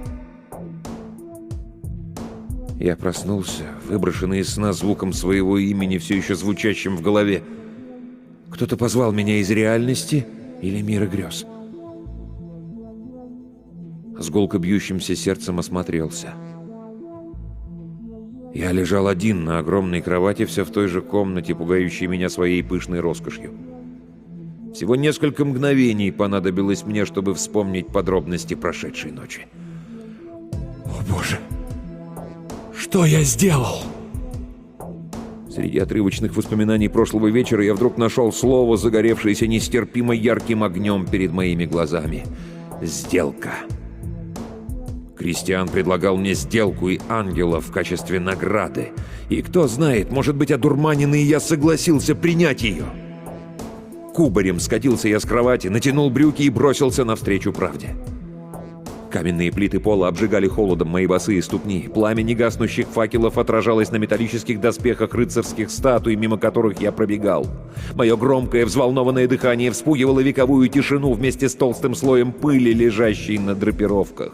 Я проснулся, выброшенный из сна звуком своего имени, все еще звучащим в голове. Кто-то позвал меня из реальности или мира грез. С гулко бьющимся сердцем осмотрелся. Я лежал один на огромной кровати, все в той же комнате, пугающей меня своей пышной роскошью. Всего несколько мгновений понадобилось мне, чтобы вспомнить подробности прошедшей ночи. О, Боже! Что я сделал? Среди отрывочных воспоминаний прошлого вечера я вдруг нашел слово, загоревшееся нестерпимо ярким огнем перед моими глазами. «Сделка». Кристиан предлагал мне сделку и ангела в качестве награды. И кто знает, может быть, одурманенный я согласился принять ее. Кубарем скатился я с кровати, натянул брюки и бросился навстречу правде. Каменные плиты пола обжигали холодом мои босые ступни. Пламя негаснущих факелов отражалось на металлических доспехах рыцарских статуй, мимо которых я пробегал. Мое громкое, взволнованное дыхание вспугивало вековую тишину вместе с толстым слоем пыли, лежащей на драпировках.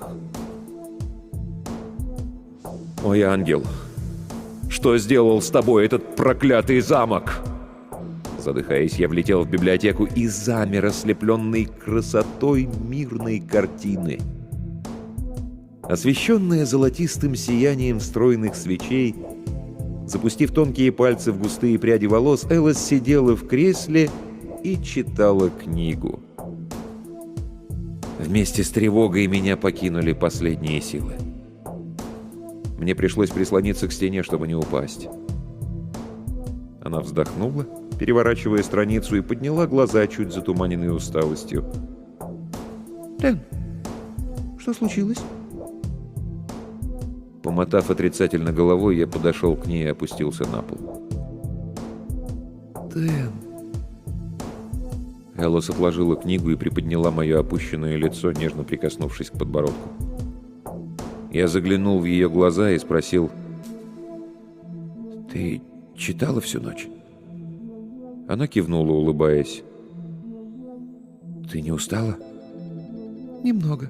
«Мой ангел, что сделал с тобой этот проклятый замок?» Задыхаясь, я влетел в библиотеку и замер, ослепленный красотой мирной картины. Освещенная золотистым сиянием стройных свечей, запустив тонкие пальцы в густые пряди волос, Элос сидела в кресле и читала книгу. Вместе с тревогой меня покинули последние силы. Мне пришлось прислониться к стене, чтобы не упасть. Она вздохнула, переворачивая страницу, и подняла глаза, чуть затуманенные усталостью. «Тен, что случилось?» Помотав отрицательно головой, я подошел к ней и опустился на пол. «Тен...» Элос отложила книгу и приподняла мое опущенное лицо, нежно прикоснувшись к подбородку. Я заглянул в ее глаза и спросил: «Ты читала всю ночь?» Она кивнула, улыбаясь. «Ты не устала?» «Немного».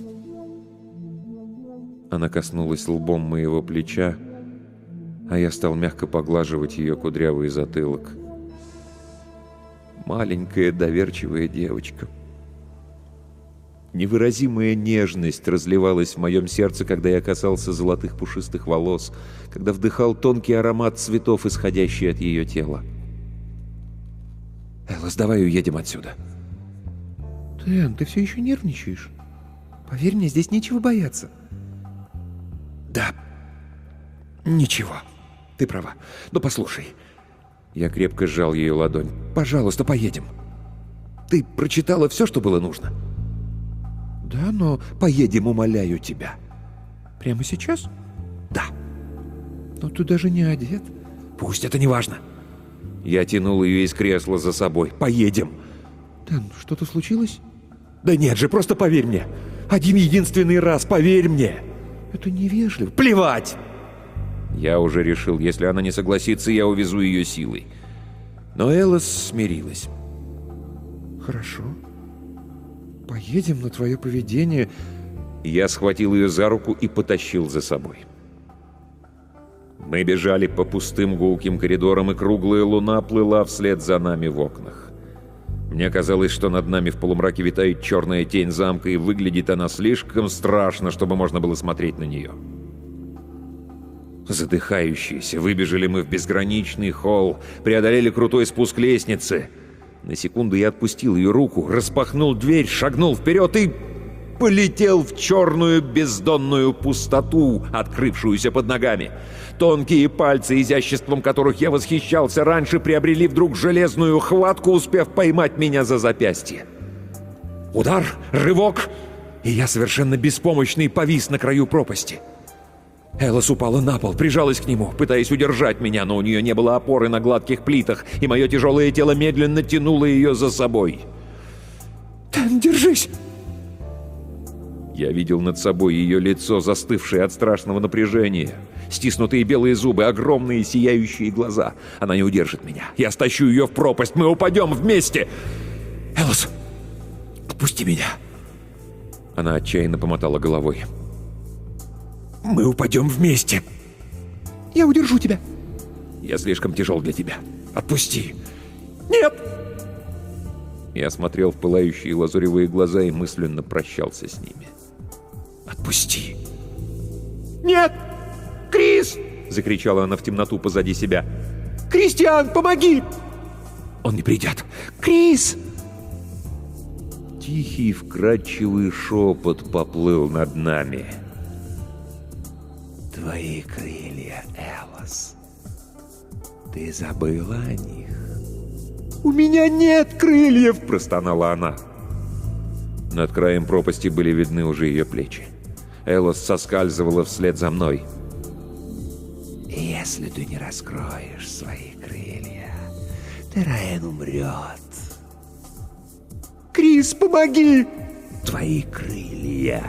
Она коснулась лбом моего плеча, а я стал мягко поглаживать ее кудрявый затылок. Маленькая доверчивая девочка. Невыразимая нежность разливалась в моем сердце, когда я касался золотых пушистых волос, когда вдыхал тонкий аромат цветов, исходящий от ее тела. «Элос, давай уедем отсюда». «Тен, ты все еще нервничаешь? Поверь мне, здесь нечего бояться». «Да, ничего, ты права. Но послушай». Я крепко сжал ее ладонь. «Пожалуйста, поедем. Ты прочитала все, что было нужно?» «Да, но поедем, умоляю тебя». «Прямо сейчас?» «Да». «Но ты даже не одет». «Пусть это не важно». Я тянул ее из кресла за собой. «Поедем». «Тен, что-то случилось?» «Да нет же, просто поверь мне. Один единственный раз, поверь мне». «Это невежливо». «Плевать!» Я уже решил, если она не согласится, я увезу ее силой. Но Элос смирилась.
Хорошо. Поедем на твое поведение. Я схватил ее за руку и потащил за собой. Мы бежали по пустым гулким коридорам, и круглая луна плыла вслед за нами в окнах. Мне казалось, что над нами в полумраке витает черная тень замка, и выглядит она слишком страшно, чтобы можно было смотреть на нее. Задыхающиеся, выбежали мы в безграничный холл, преодолели крутой спуск лестницы. На секунду я отпустил ее руку, распахнул дверь, шагнул вперед и полетел в черную бездонную пустоту, открывшуюся под ногами. Тонкие пальцы, изяществом которых я восхищался раньше, приобрели вдруг железную хватку, успев поймать меня за запястье. Удар, рывок, и я совершенно беспомощный повис на краю пропасти. Элос упала на пол, прижалась к нему, пытаясь удержать меня, но у нее не было опоры на гладких плитах, и мое тяжелое тело медленно тянуло ее за собой. «Тен, держись!» Я видел над собой ее лицо, застывшее от страшного напряжения. Стиснутые белые зубы, огромные сияющие глаза. Она не удержит меня. Я стащу ее в пропасть. Мы упадем вместе. «Элос, отпусти меня!» Она отчаянно помотала головой. «Мы упадем вместе!» «Я удержу тебя!» «Я слишком тяжел для тебя. Отпусти!» «Нет!» Я смотрел в пылающие лазуревые глаза и мысленно прощался с ними. «Отпусти!» «Нет! Крис!» — закричала она в темноту позади себя. «Кристиан, помоги!» «Он не придет! Крис!» Тихий вкрадчивый шепот поплыл над нами. «Твои крылья, Элос. Ты забыла о них?» «У меня нет крыльев!» — простонала она. Над краем пропасти были видны уже ее плечи. Элос соскальзывала вслед за мной. «Если ты не раскроешь свои крылья, Тераэн умрет». «Крис, помоги!» «Твои крылья!»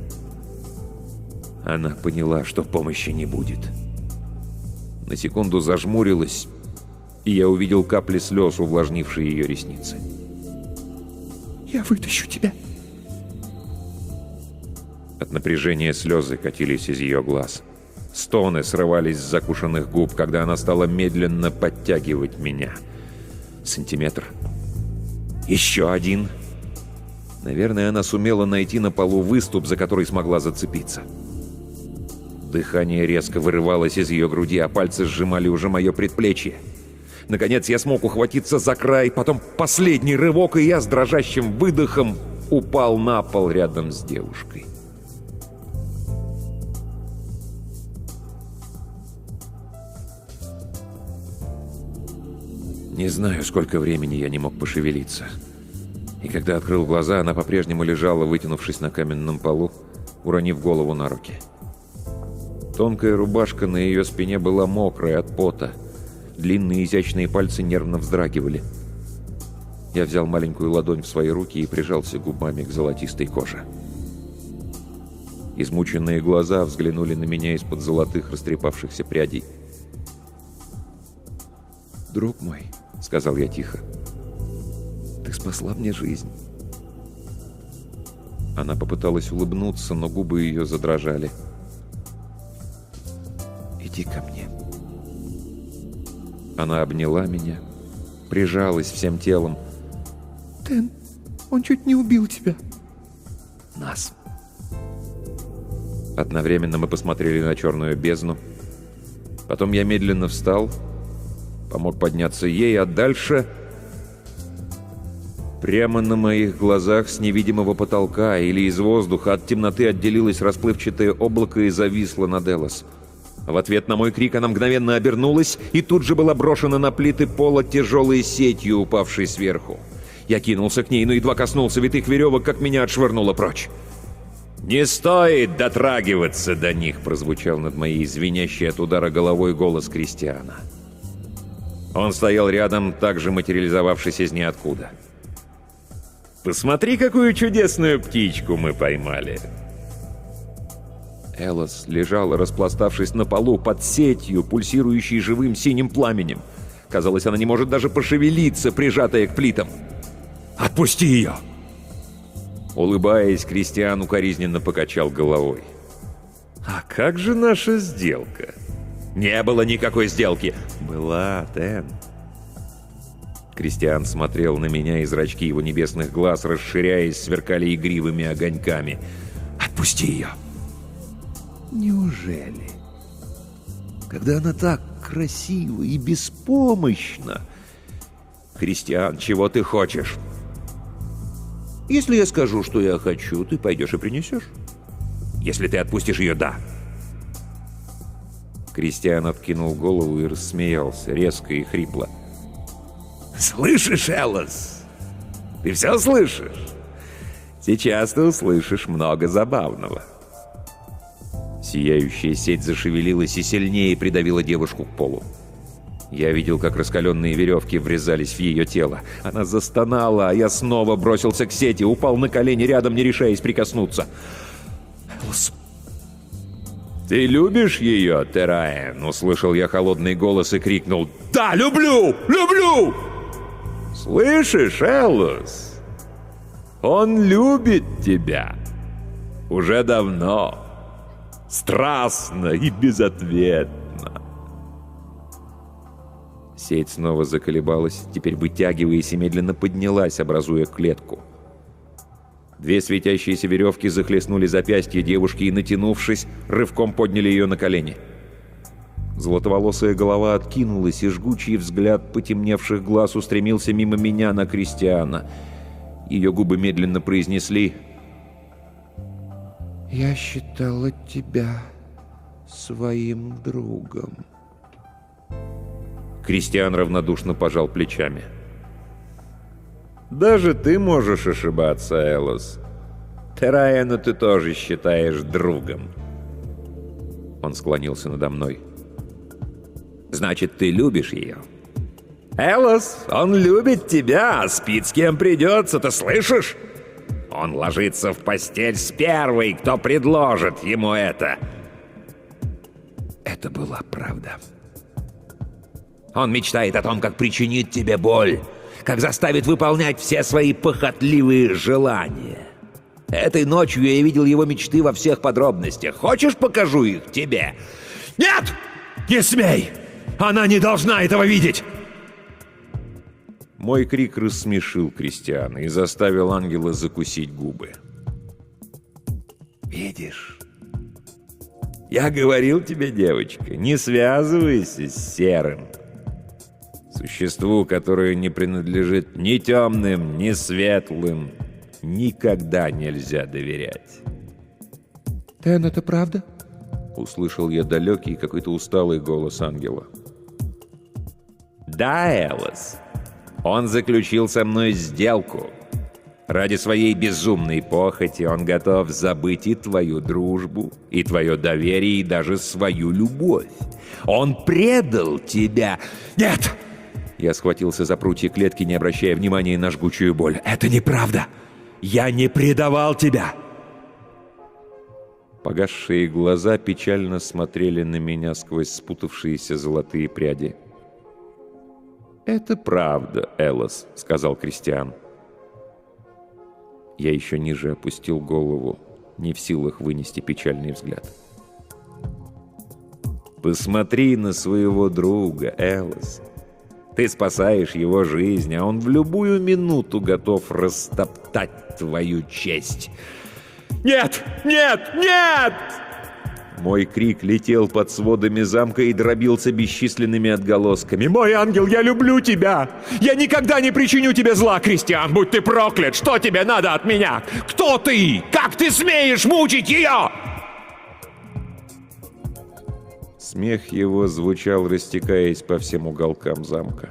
Она поняла, что помощи не будет. На секунду зажмурилась, и я увидел капли слез, увлажнившие ее ресницы. «Я вытащу тебя!» От напряжения слезы катились из ее глаз. Стоны срывались с закушенных губ, когда она стала медленно подтягивать меня. Сантиметр. Еще один. Наверное, она сумела найти на полу выступ, за который смогла зацепиться. Дыхание резко вырывалось из ее груди, а пальцы сжимали уже мое предплечье. Наконец я смог ухватиться за край, потом последний рывок, и я с дрожащим выдохом упал на пол рядом с девушкой. Не знаю, сколько времени я не мог пошевелиться. И когда открыл глаза, она по-прежнему лежала, вытянувшись на каменном полу, уронив голову на руки. Тонкая рубашка на ее спине была мокрая от пота. Длинные изящные пальцы нервно вздрагивали. Я взял маленькую ладонь в свои руки и прижался губами к золотистой коже. Измученные глаза взглянули на меня из-под золотых растрепавшихся прядей. «Друг мой», — сказал я тихо, — «ты спасла мне жизнь». Она попыталась улыбнуться, но губы ее задрожали. «Иди ко мне». Она обняла меня, прижалась всем телом. «Тен, он чуть не убил тебя». «Нас». Одновременно мы посмотрели на черную бездну. Потом я медленно встал, помог подняться ей, а дальше... Прямо на моих глазах с невидимого потолка или из воздуха от темноты отделилось расплывчатое облако и зависло над Элос. В ответ на мой крик она мгновенно обернулась и тут же была брошена на плиты пола тяжелой сетью, упавшей сверху. Я кинулся к ней, но едва коснулся витых веревок, как меня отшвырнуло прочь. «Не стоит дотрагиваться до них!» — прозвучал над моей звенящей от удара головой голос Кристиана. Он стоял рядом, также материализовавшись из ниоткуда. «Посмотри, какую чудесную птичку мы поймали!» Элос лежала, распластавшись на полу под сетью, пульсирующей живым синим пламенем. Казалось, она не может даже пошевелиться, прижатая к плитам.
Отпусти ее!»
Улыбаясь, Кристиан укоризненно покачал головой. «А как же наша сделка?»
«Не было никакой сделки!»
«Была, Тен». Кристиан смотрел на меня, и зрачки его небесных глаз, расширяясь, сверкали игривыми огоньками.
«Отпусти ее!»
«Неужели? Когда она так красива и беспомощна?»
«Кристиан, чего ты хочешь?»
«Если я скажу, что я хочу, ты пойдешь и принесешь?»
«Если ты отпустишь ее, да!»
Кристиан откинул голову и рассмеялся, резко и хрипло.
«Слышишь, Элос? Ты все слышишь? Сейчас ты услышишь много забавного».
Сияющая сеть зашевелилась и сильнее придавила девушку к полу. Я видел, как раскаленные веревки врезались в ее тело. Она застонала, а я снова бросился к сети, упал на колени рядом, не решаясь прикоснуться.
«Элос,
«Ты любишь ее, Тераен?» — услышал я холодный голос и крикнул.
да, люблю! Люблю!»
«Слышишь, Элос? Он любит тебя. Уже давно. Страстно и безответно». Сеть снова заколебалась, теперь вытягиваясь и медленно поднялась, образуя клетку. Две светящиеся веревки захлестнули запястье девушки и, натянувшись, рывком подняли ее на колени. Золотоволосая голова откинулась, и жгучий взгляд потемневших глаз устремился мимо меня на Кристиана. Ее губы медленно произнесли: «Я считала тебя своим другом». Кристиан равнодушно пожал плечами. «Даже ты можешь ошибаться, Элос. Тераэна ты тоже считаешь другом». Он склонился надо мной.
«Значит, ты любишь ее?» «Элос, он любит тебя, спит с кем придется, ты слышишь? Он ложится в постель с первой, кто предложит ему это». Это была правда. Он мечтает о том, как причинит тебе боль, как заставит выполнять все свои похотливые желания. Этой ночью я видел его мечты во всех подробностях. Хочешь, покажу их тебе? Нет! Не смей! Она не должна этого видеть!
Мой крик рассмешил Кристиана и заставил ангела закусить губы.
Видишь? Я говорил тебе, девочка, не связывайся с Серым.
Существу, которое не принадлежит ни темным, ни светлым, никогда нельзя доверять.
«Тен, это правда?»
— услышал я далекий, какой-то усталый голос ангела.
«Да, Элос. Он заключил со мной сделку. Ради своей безумной похоти он готов забыть и твою дружбу, и твое доверие, и даже свою любовь. Он предал тебя. Нет!» Я схватился за прутья клетки, не обращая внимания на жгучую боль. «Это неправда! Я не предавал тебя!»
Погасшие глаза печально смотрели на меня сквозь спутавшиеся золотые пряди. «Это правда, Элос», — сказал Кристиан. Я еще ниже опустил голову, не в силах вынести печальный взгляд. «Посмотри на своего друга, Элос. Ты спасаешь его жизнь, а он в любую минуту готов растоптать твою честь».
«Нет! Нет! Нет!»
Мой крик летел под сводами замка и дробился бесчисленными отголосками.
«Мой ангел, я люблю тебя! Я никогда не причиню тебе зла, Кристиан! Будь ты проклят! Что тебе надо от меня? Кто ты? Как ты смеешь мучить ее?»
Смех его звучал, растекаясь по всем уголкам замка.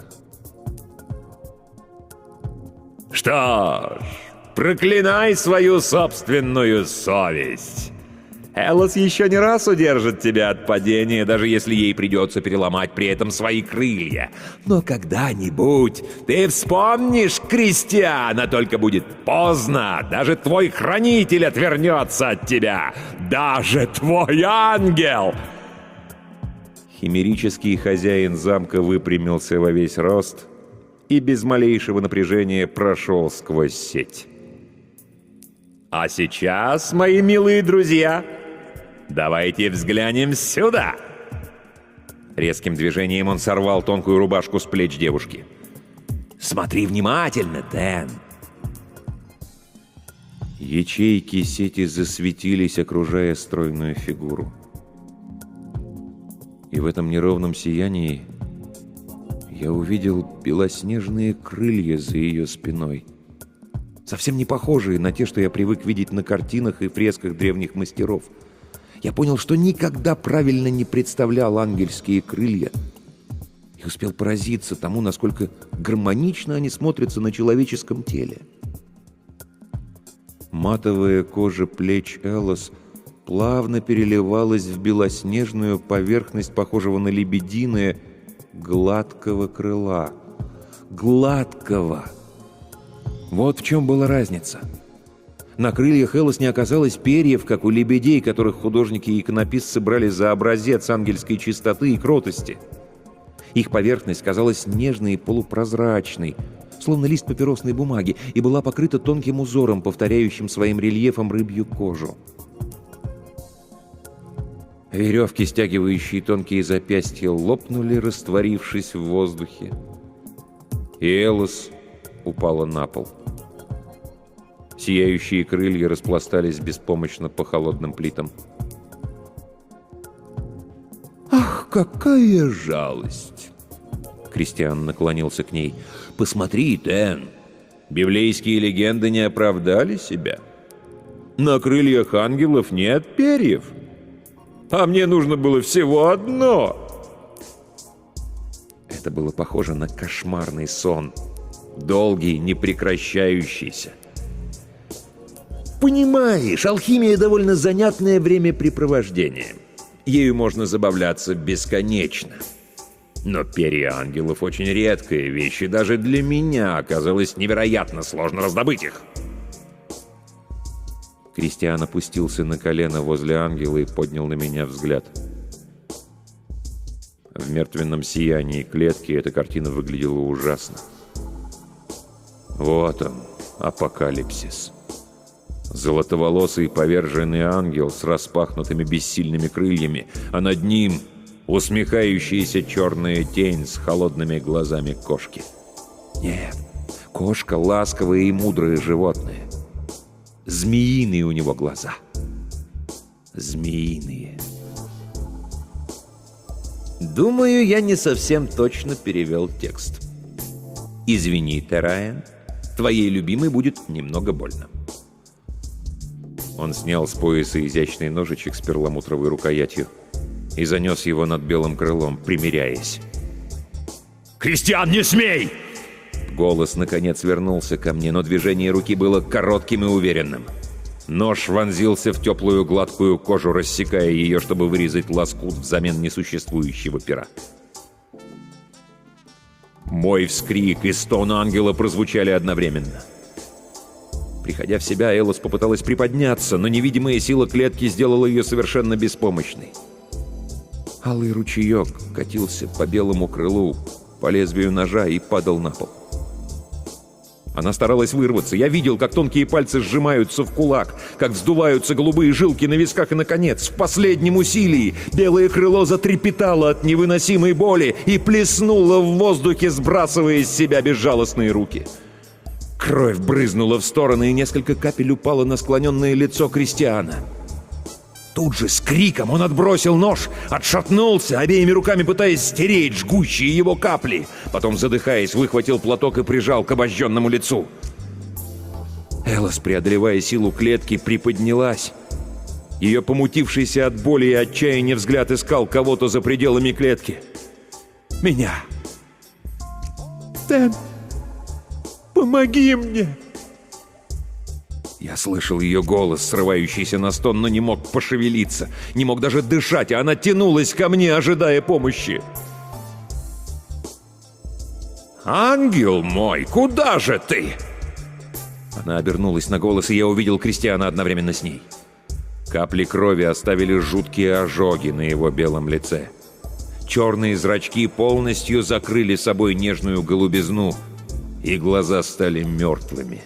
«Что ж, проклинай свою собственную совесть! Элос еще не раз удержит тебя от падения, даже если ей придется переломать при этом свои крылья. Но когда-нибудь ты вспомнишь Кристиана, только будет поздно. Даже твой хранитель отвернется от тебя. Даже твой ангел!»
Химерический хозяин замка выпрямился во весь рост и без малейшего напряжения прошел сквозь сеть. «А сейчас, мои милые друзья, давайте взглянем сюда!» Резким движением он сорвал тонкую рубашку с плеч девушки. «Смотри внимательно, Дэн!» Ячейки сети засветились, окружая стройную фигуру. И в этом неровном сиянии я увидел белоснежные крылья за ее спиной, совсем не похожие на те, что я привык видеть на картинах и фресках древних мастеров. Я понял, что никогда правильно не представлял ангельские крылья и успел поразиться тому, насколько гармонично они смотрятся на человеческом теле. Матовая кожа плеч Элос плавно переливалась в белоснежную поверхность, похожего на лебединое, гладкого крыла. Гладкого! Вот в чем была разница. На крыльях Элос не оказалось перьев, как у лебедей, которых художники и иконописцы брали за образец ангельской чистоты и кротости. Их поверхность казалась нежной и полупрозрачной, словно лист папиросной бумаги, и была покрыта тонким узором, повторяющим своим рельефом рыбью кожу. Веревки, стягивающие тонкие запястья, лопнули, растворившись в воздухе. И Элос упала на пол. Сияющие крылья распластались беспомощно по холодным плитам. «Ах, какая жалость!» Кристиан наклонился к ней. «Посмотри, Тен, библейские легенды не оправдали себя. На крыльях ангелов нет перьев, а мне нужно было всего одно». Это было похоже на кошмарный сон, долгий, непрекращающийся. Понимаешь, алхимия — довольно занятное времяпрепровождение. Ею можно забавляться бесконечно. Но перья ангелов — очень редкая вещь, и даже для меня оказалось невероятно сложно раздобыть их. Кристиан опустился на колено возле ангела и поднял на меня взгляд. В мертвенном сиянии клетки эта картина выглядела ужасно. Вот он, апокалипсис. Золотоволосый поверженный ангел с распахнутыми бессильными крыльями, а над ним усмехающаяся черная тень с холодными глазами кошки. Нет, кошка — ласковое и мудрое животное. Змеиные у него глаза. Змеиные. Думаю, я не совсем точно перевел текст. Извини, Тераен, твоей любимой будет немного больно. Он снял с пояса изящный ножичек с перламутровой рукоятью и занес его над белым крылом, примиряясь. «Кристиан, не смей!» Голос, наконец, вернулся ко мне, но движение руки было коротким и уверенным. Нож вонзился в теплую гладкую кожу, рассекая ее, чтобы вырезать лоскут взамен несуществующего пера. Мой вскрик и стон ангела прозвучали одновременно. Приходя в себя, Элос попыталась приподняться, но невидимая сила клетки сделала ее совершенно беспомощной. Алый ручеек катился по белому крылу, по лезвию ножа и падал на пол. Она старалась вырваться. Я видел, как тонкие пальцы сжимаются в кулак, как вздуваются голубые жилки на висках, и, наконец, в последнем усилии белое крыло затрепетало от невыносимой боли и плеснуло в воздухе, сбрасывая с себя безжалостные руки. Кровь брызнула в стороны, и несколько капель упало на склоненное лицо Кристиана. Тут же с криком он отбросил нож, отшатнулся, обеими руками пытаясь стереть жгущие его капли. Потом, задыхаясь, выхватил платок и прижал к обожженному лицу. Элос, преодолевая силу клетки, приподнялась. Ее помутившийся от боли и отчаяния взгляд искал кого-то за пределами клетки. Меня. «Тен, помоги мне!» Я слышал ее голос, срывающийся на стон, но не мог пошевелиться, не мог даже дышать, а она тянулась ко мне, ожидая помощи. «Ангел мой, куда же ты?» Она обернулась на голос, и я увидел Кристиана одновременно с ней. Капли крови оставили жуткие ожоги на его белом лице. Черные зрачки полностью закрыли собой нежную голубизну,
и глаза стали мертвыми.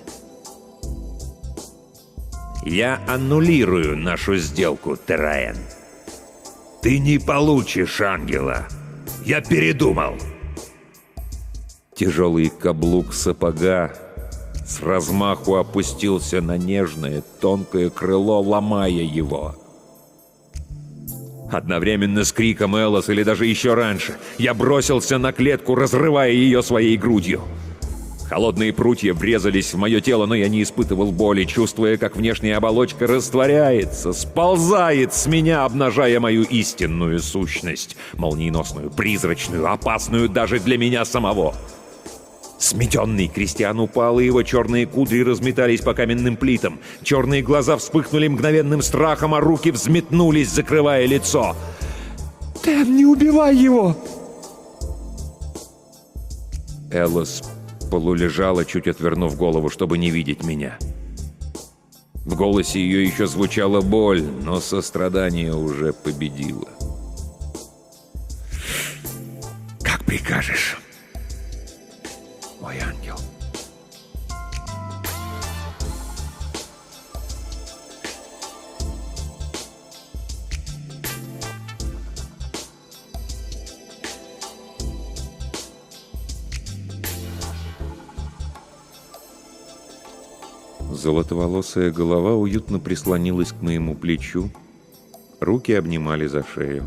«Я аннулирую нашу сделку, Тераэн. Ты не получишь ангела. Я передумал». Тяжелый каблук сапога с размаху опустился на нежное, тонкое крыло, ломая его. Одновременно с криком Элос, или даже еще раньше, я бросился на клетку, разрывая ее своей грудью. Холодные прутья врезались в мое тело, но я не испытывал боли, чувствуя, как внешняя оболочка растворяется, сползает с меня, обнажая мою истинную сущность, молниеносную, призрачную, опасную даже для меня самого. Сметенный Кристиан упал, и его черные кудри разметались по каменным плитам. Черные глаза вспыхнули мгновенным страхом, а руки взметнулись, закрывая лицо. «Тен, не убивай его!» Элос полулежала, чуть отвернув голову, чтобы не видеть меня. В голосе ее еще звучала боль, но сострадание уже победило. «Как прикажешь, мой ангел». Золотоволосая голова уютно прислонилась к моему плечу, руки обнимали за шею.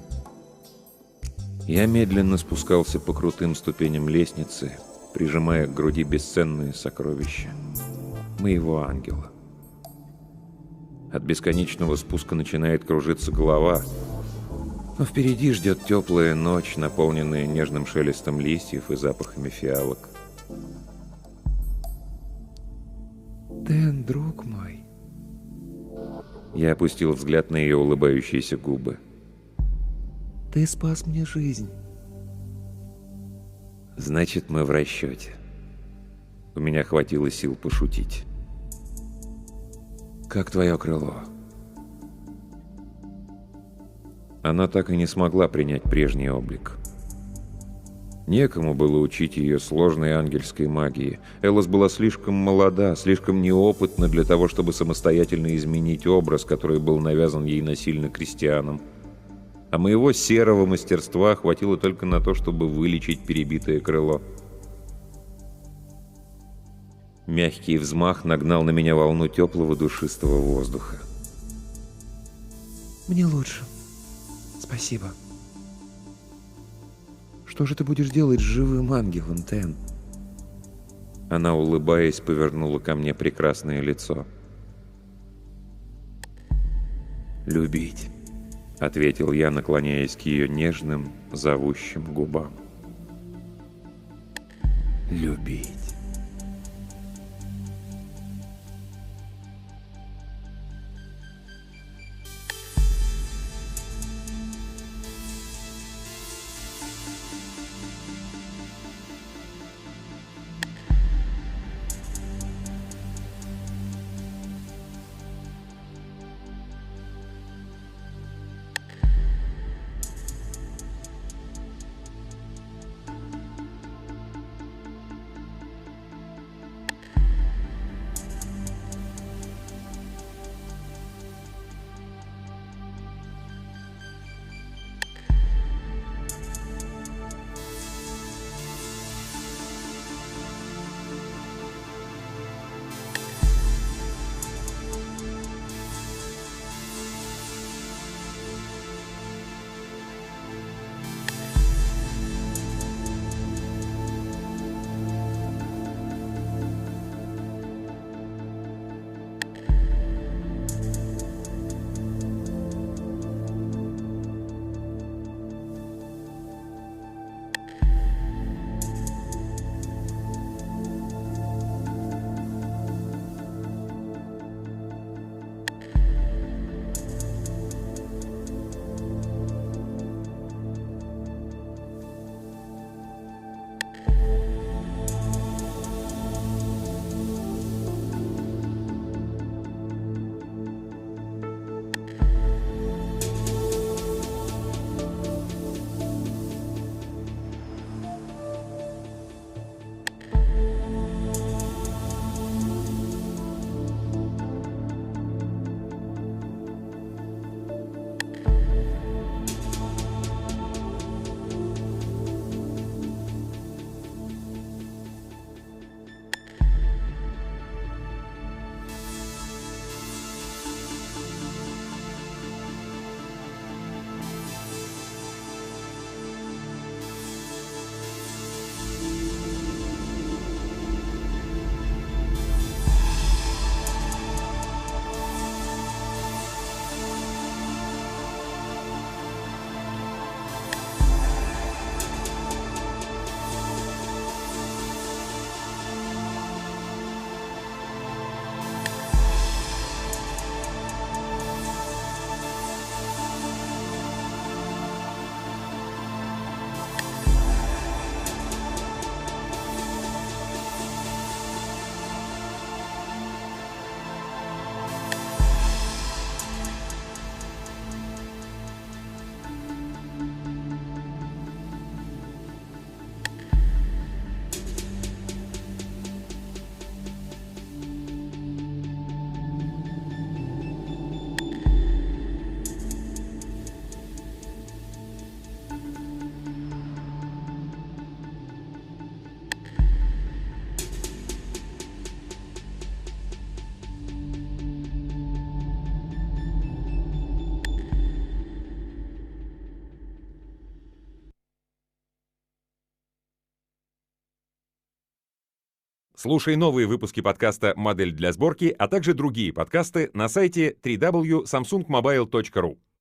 Я медленно спускался по крутым ступеням лестницы, прижимая к груди бесценные сокровища моего ангела. От бесконечного спуска начинает кружиться голова, но впереди ждет теплая ночь, наполненная нежным шелестом листьев и запахами фиалок. «Тен, друг мой». Я опустил взгляд на ее улыбающиеся губы. «Ты спас мне жизнь». «Значит, мы в расчете». У меня хватило сил пошутить. «Как твое крыло?» Она так и не смогла принять прежний облик. Некому было учить ее сложной ангельской магии. Элос была слишком молода, слишком неопытна для того, чтобы самостоятельно изменить образ, который был навязан ей насильно Кристианом. А моего серого мастерства хватило только на то, чтобы вылечить перебитое крыло. Мягкий взмах нагнал на меня волну теплого душистого воздуха.
«Мне лучше. Спасибо. Что же ты будешь делать с живым ангелом, Тен?»
Она, улыбаясь, повернула ко мне прекрасное лицо. «Любить», — ответил я, наклоняясь к ее нежным, зовущим губам. «Любить».
Слушай новые выпуски подкаста «Модель для сборки», а также другие подкасты на сайте www.samsungmobile.ru.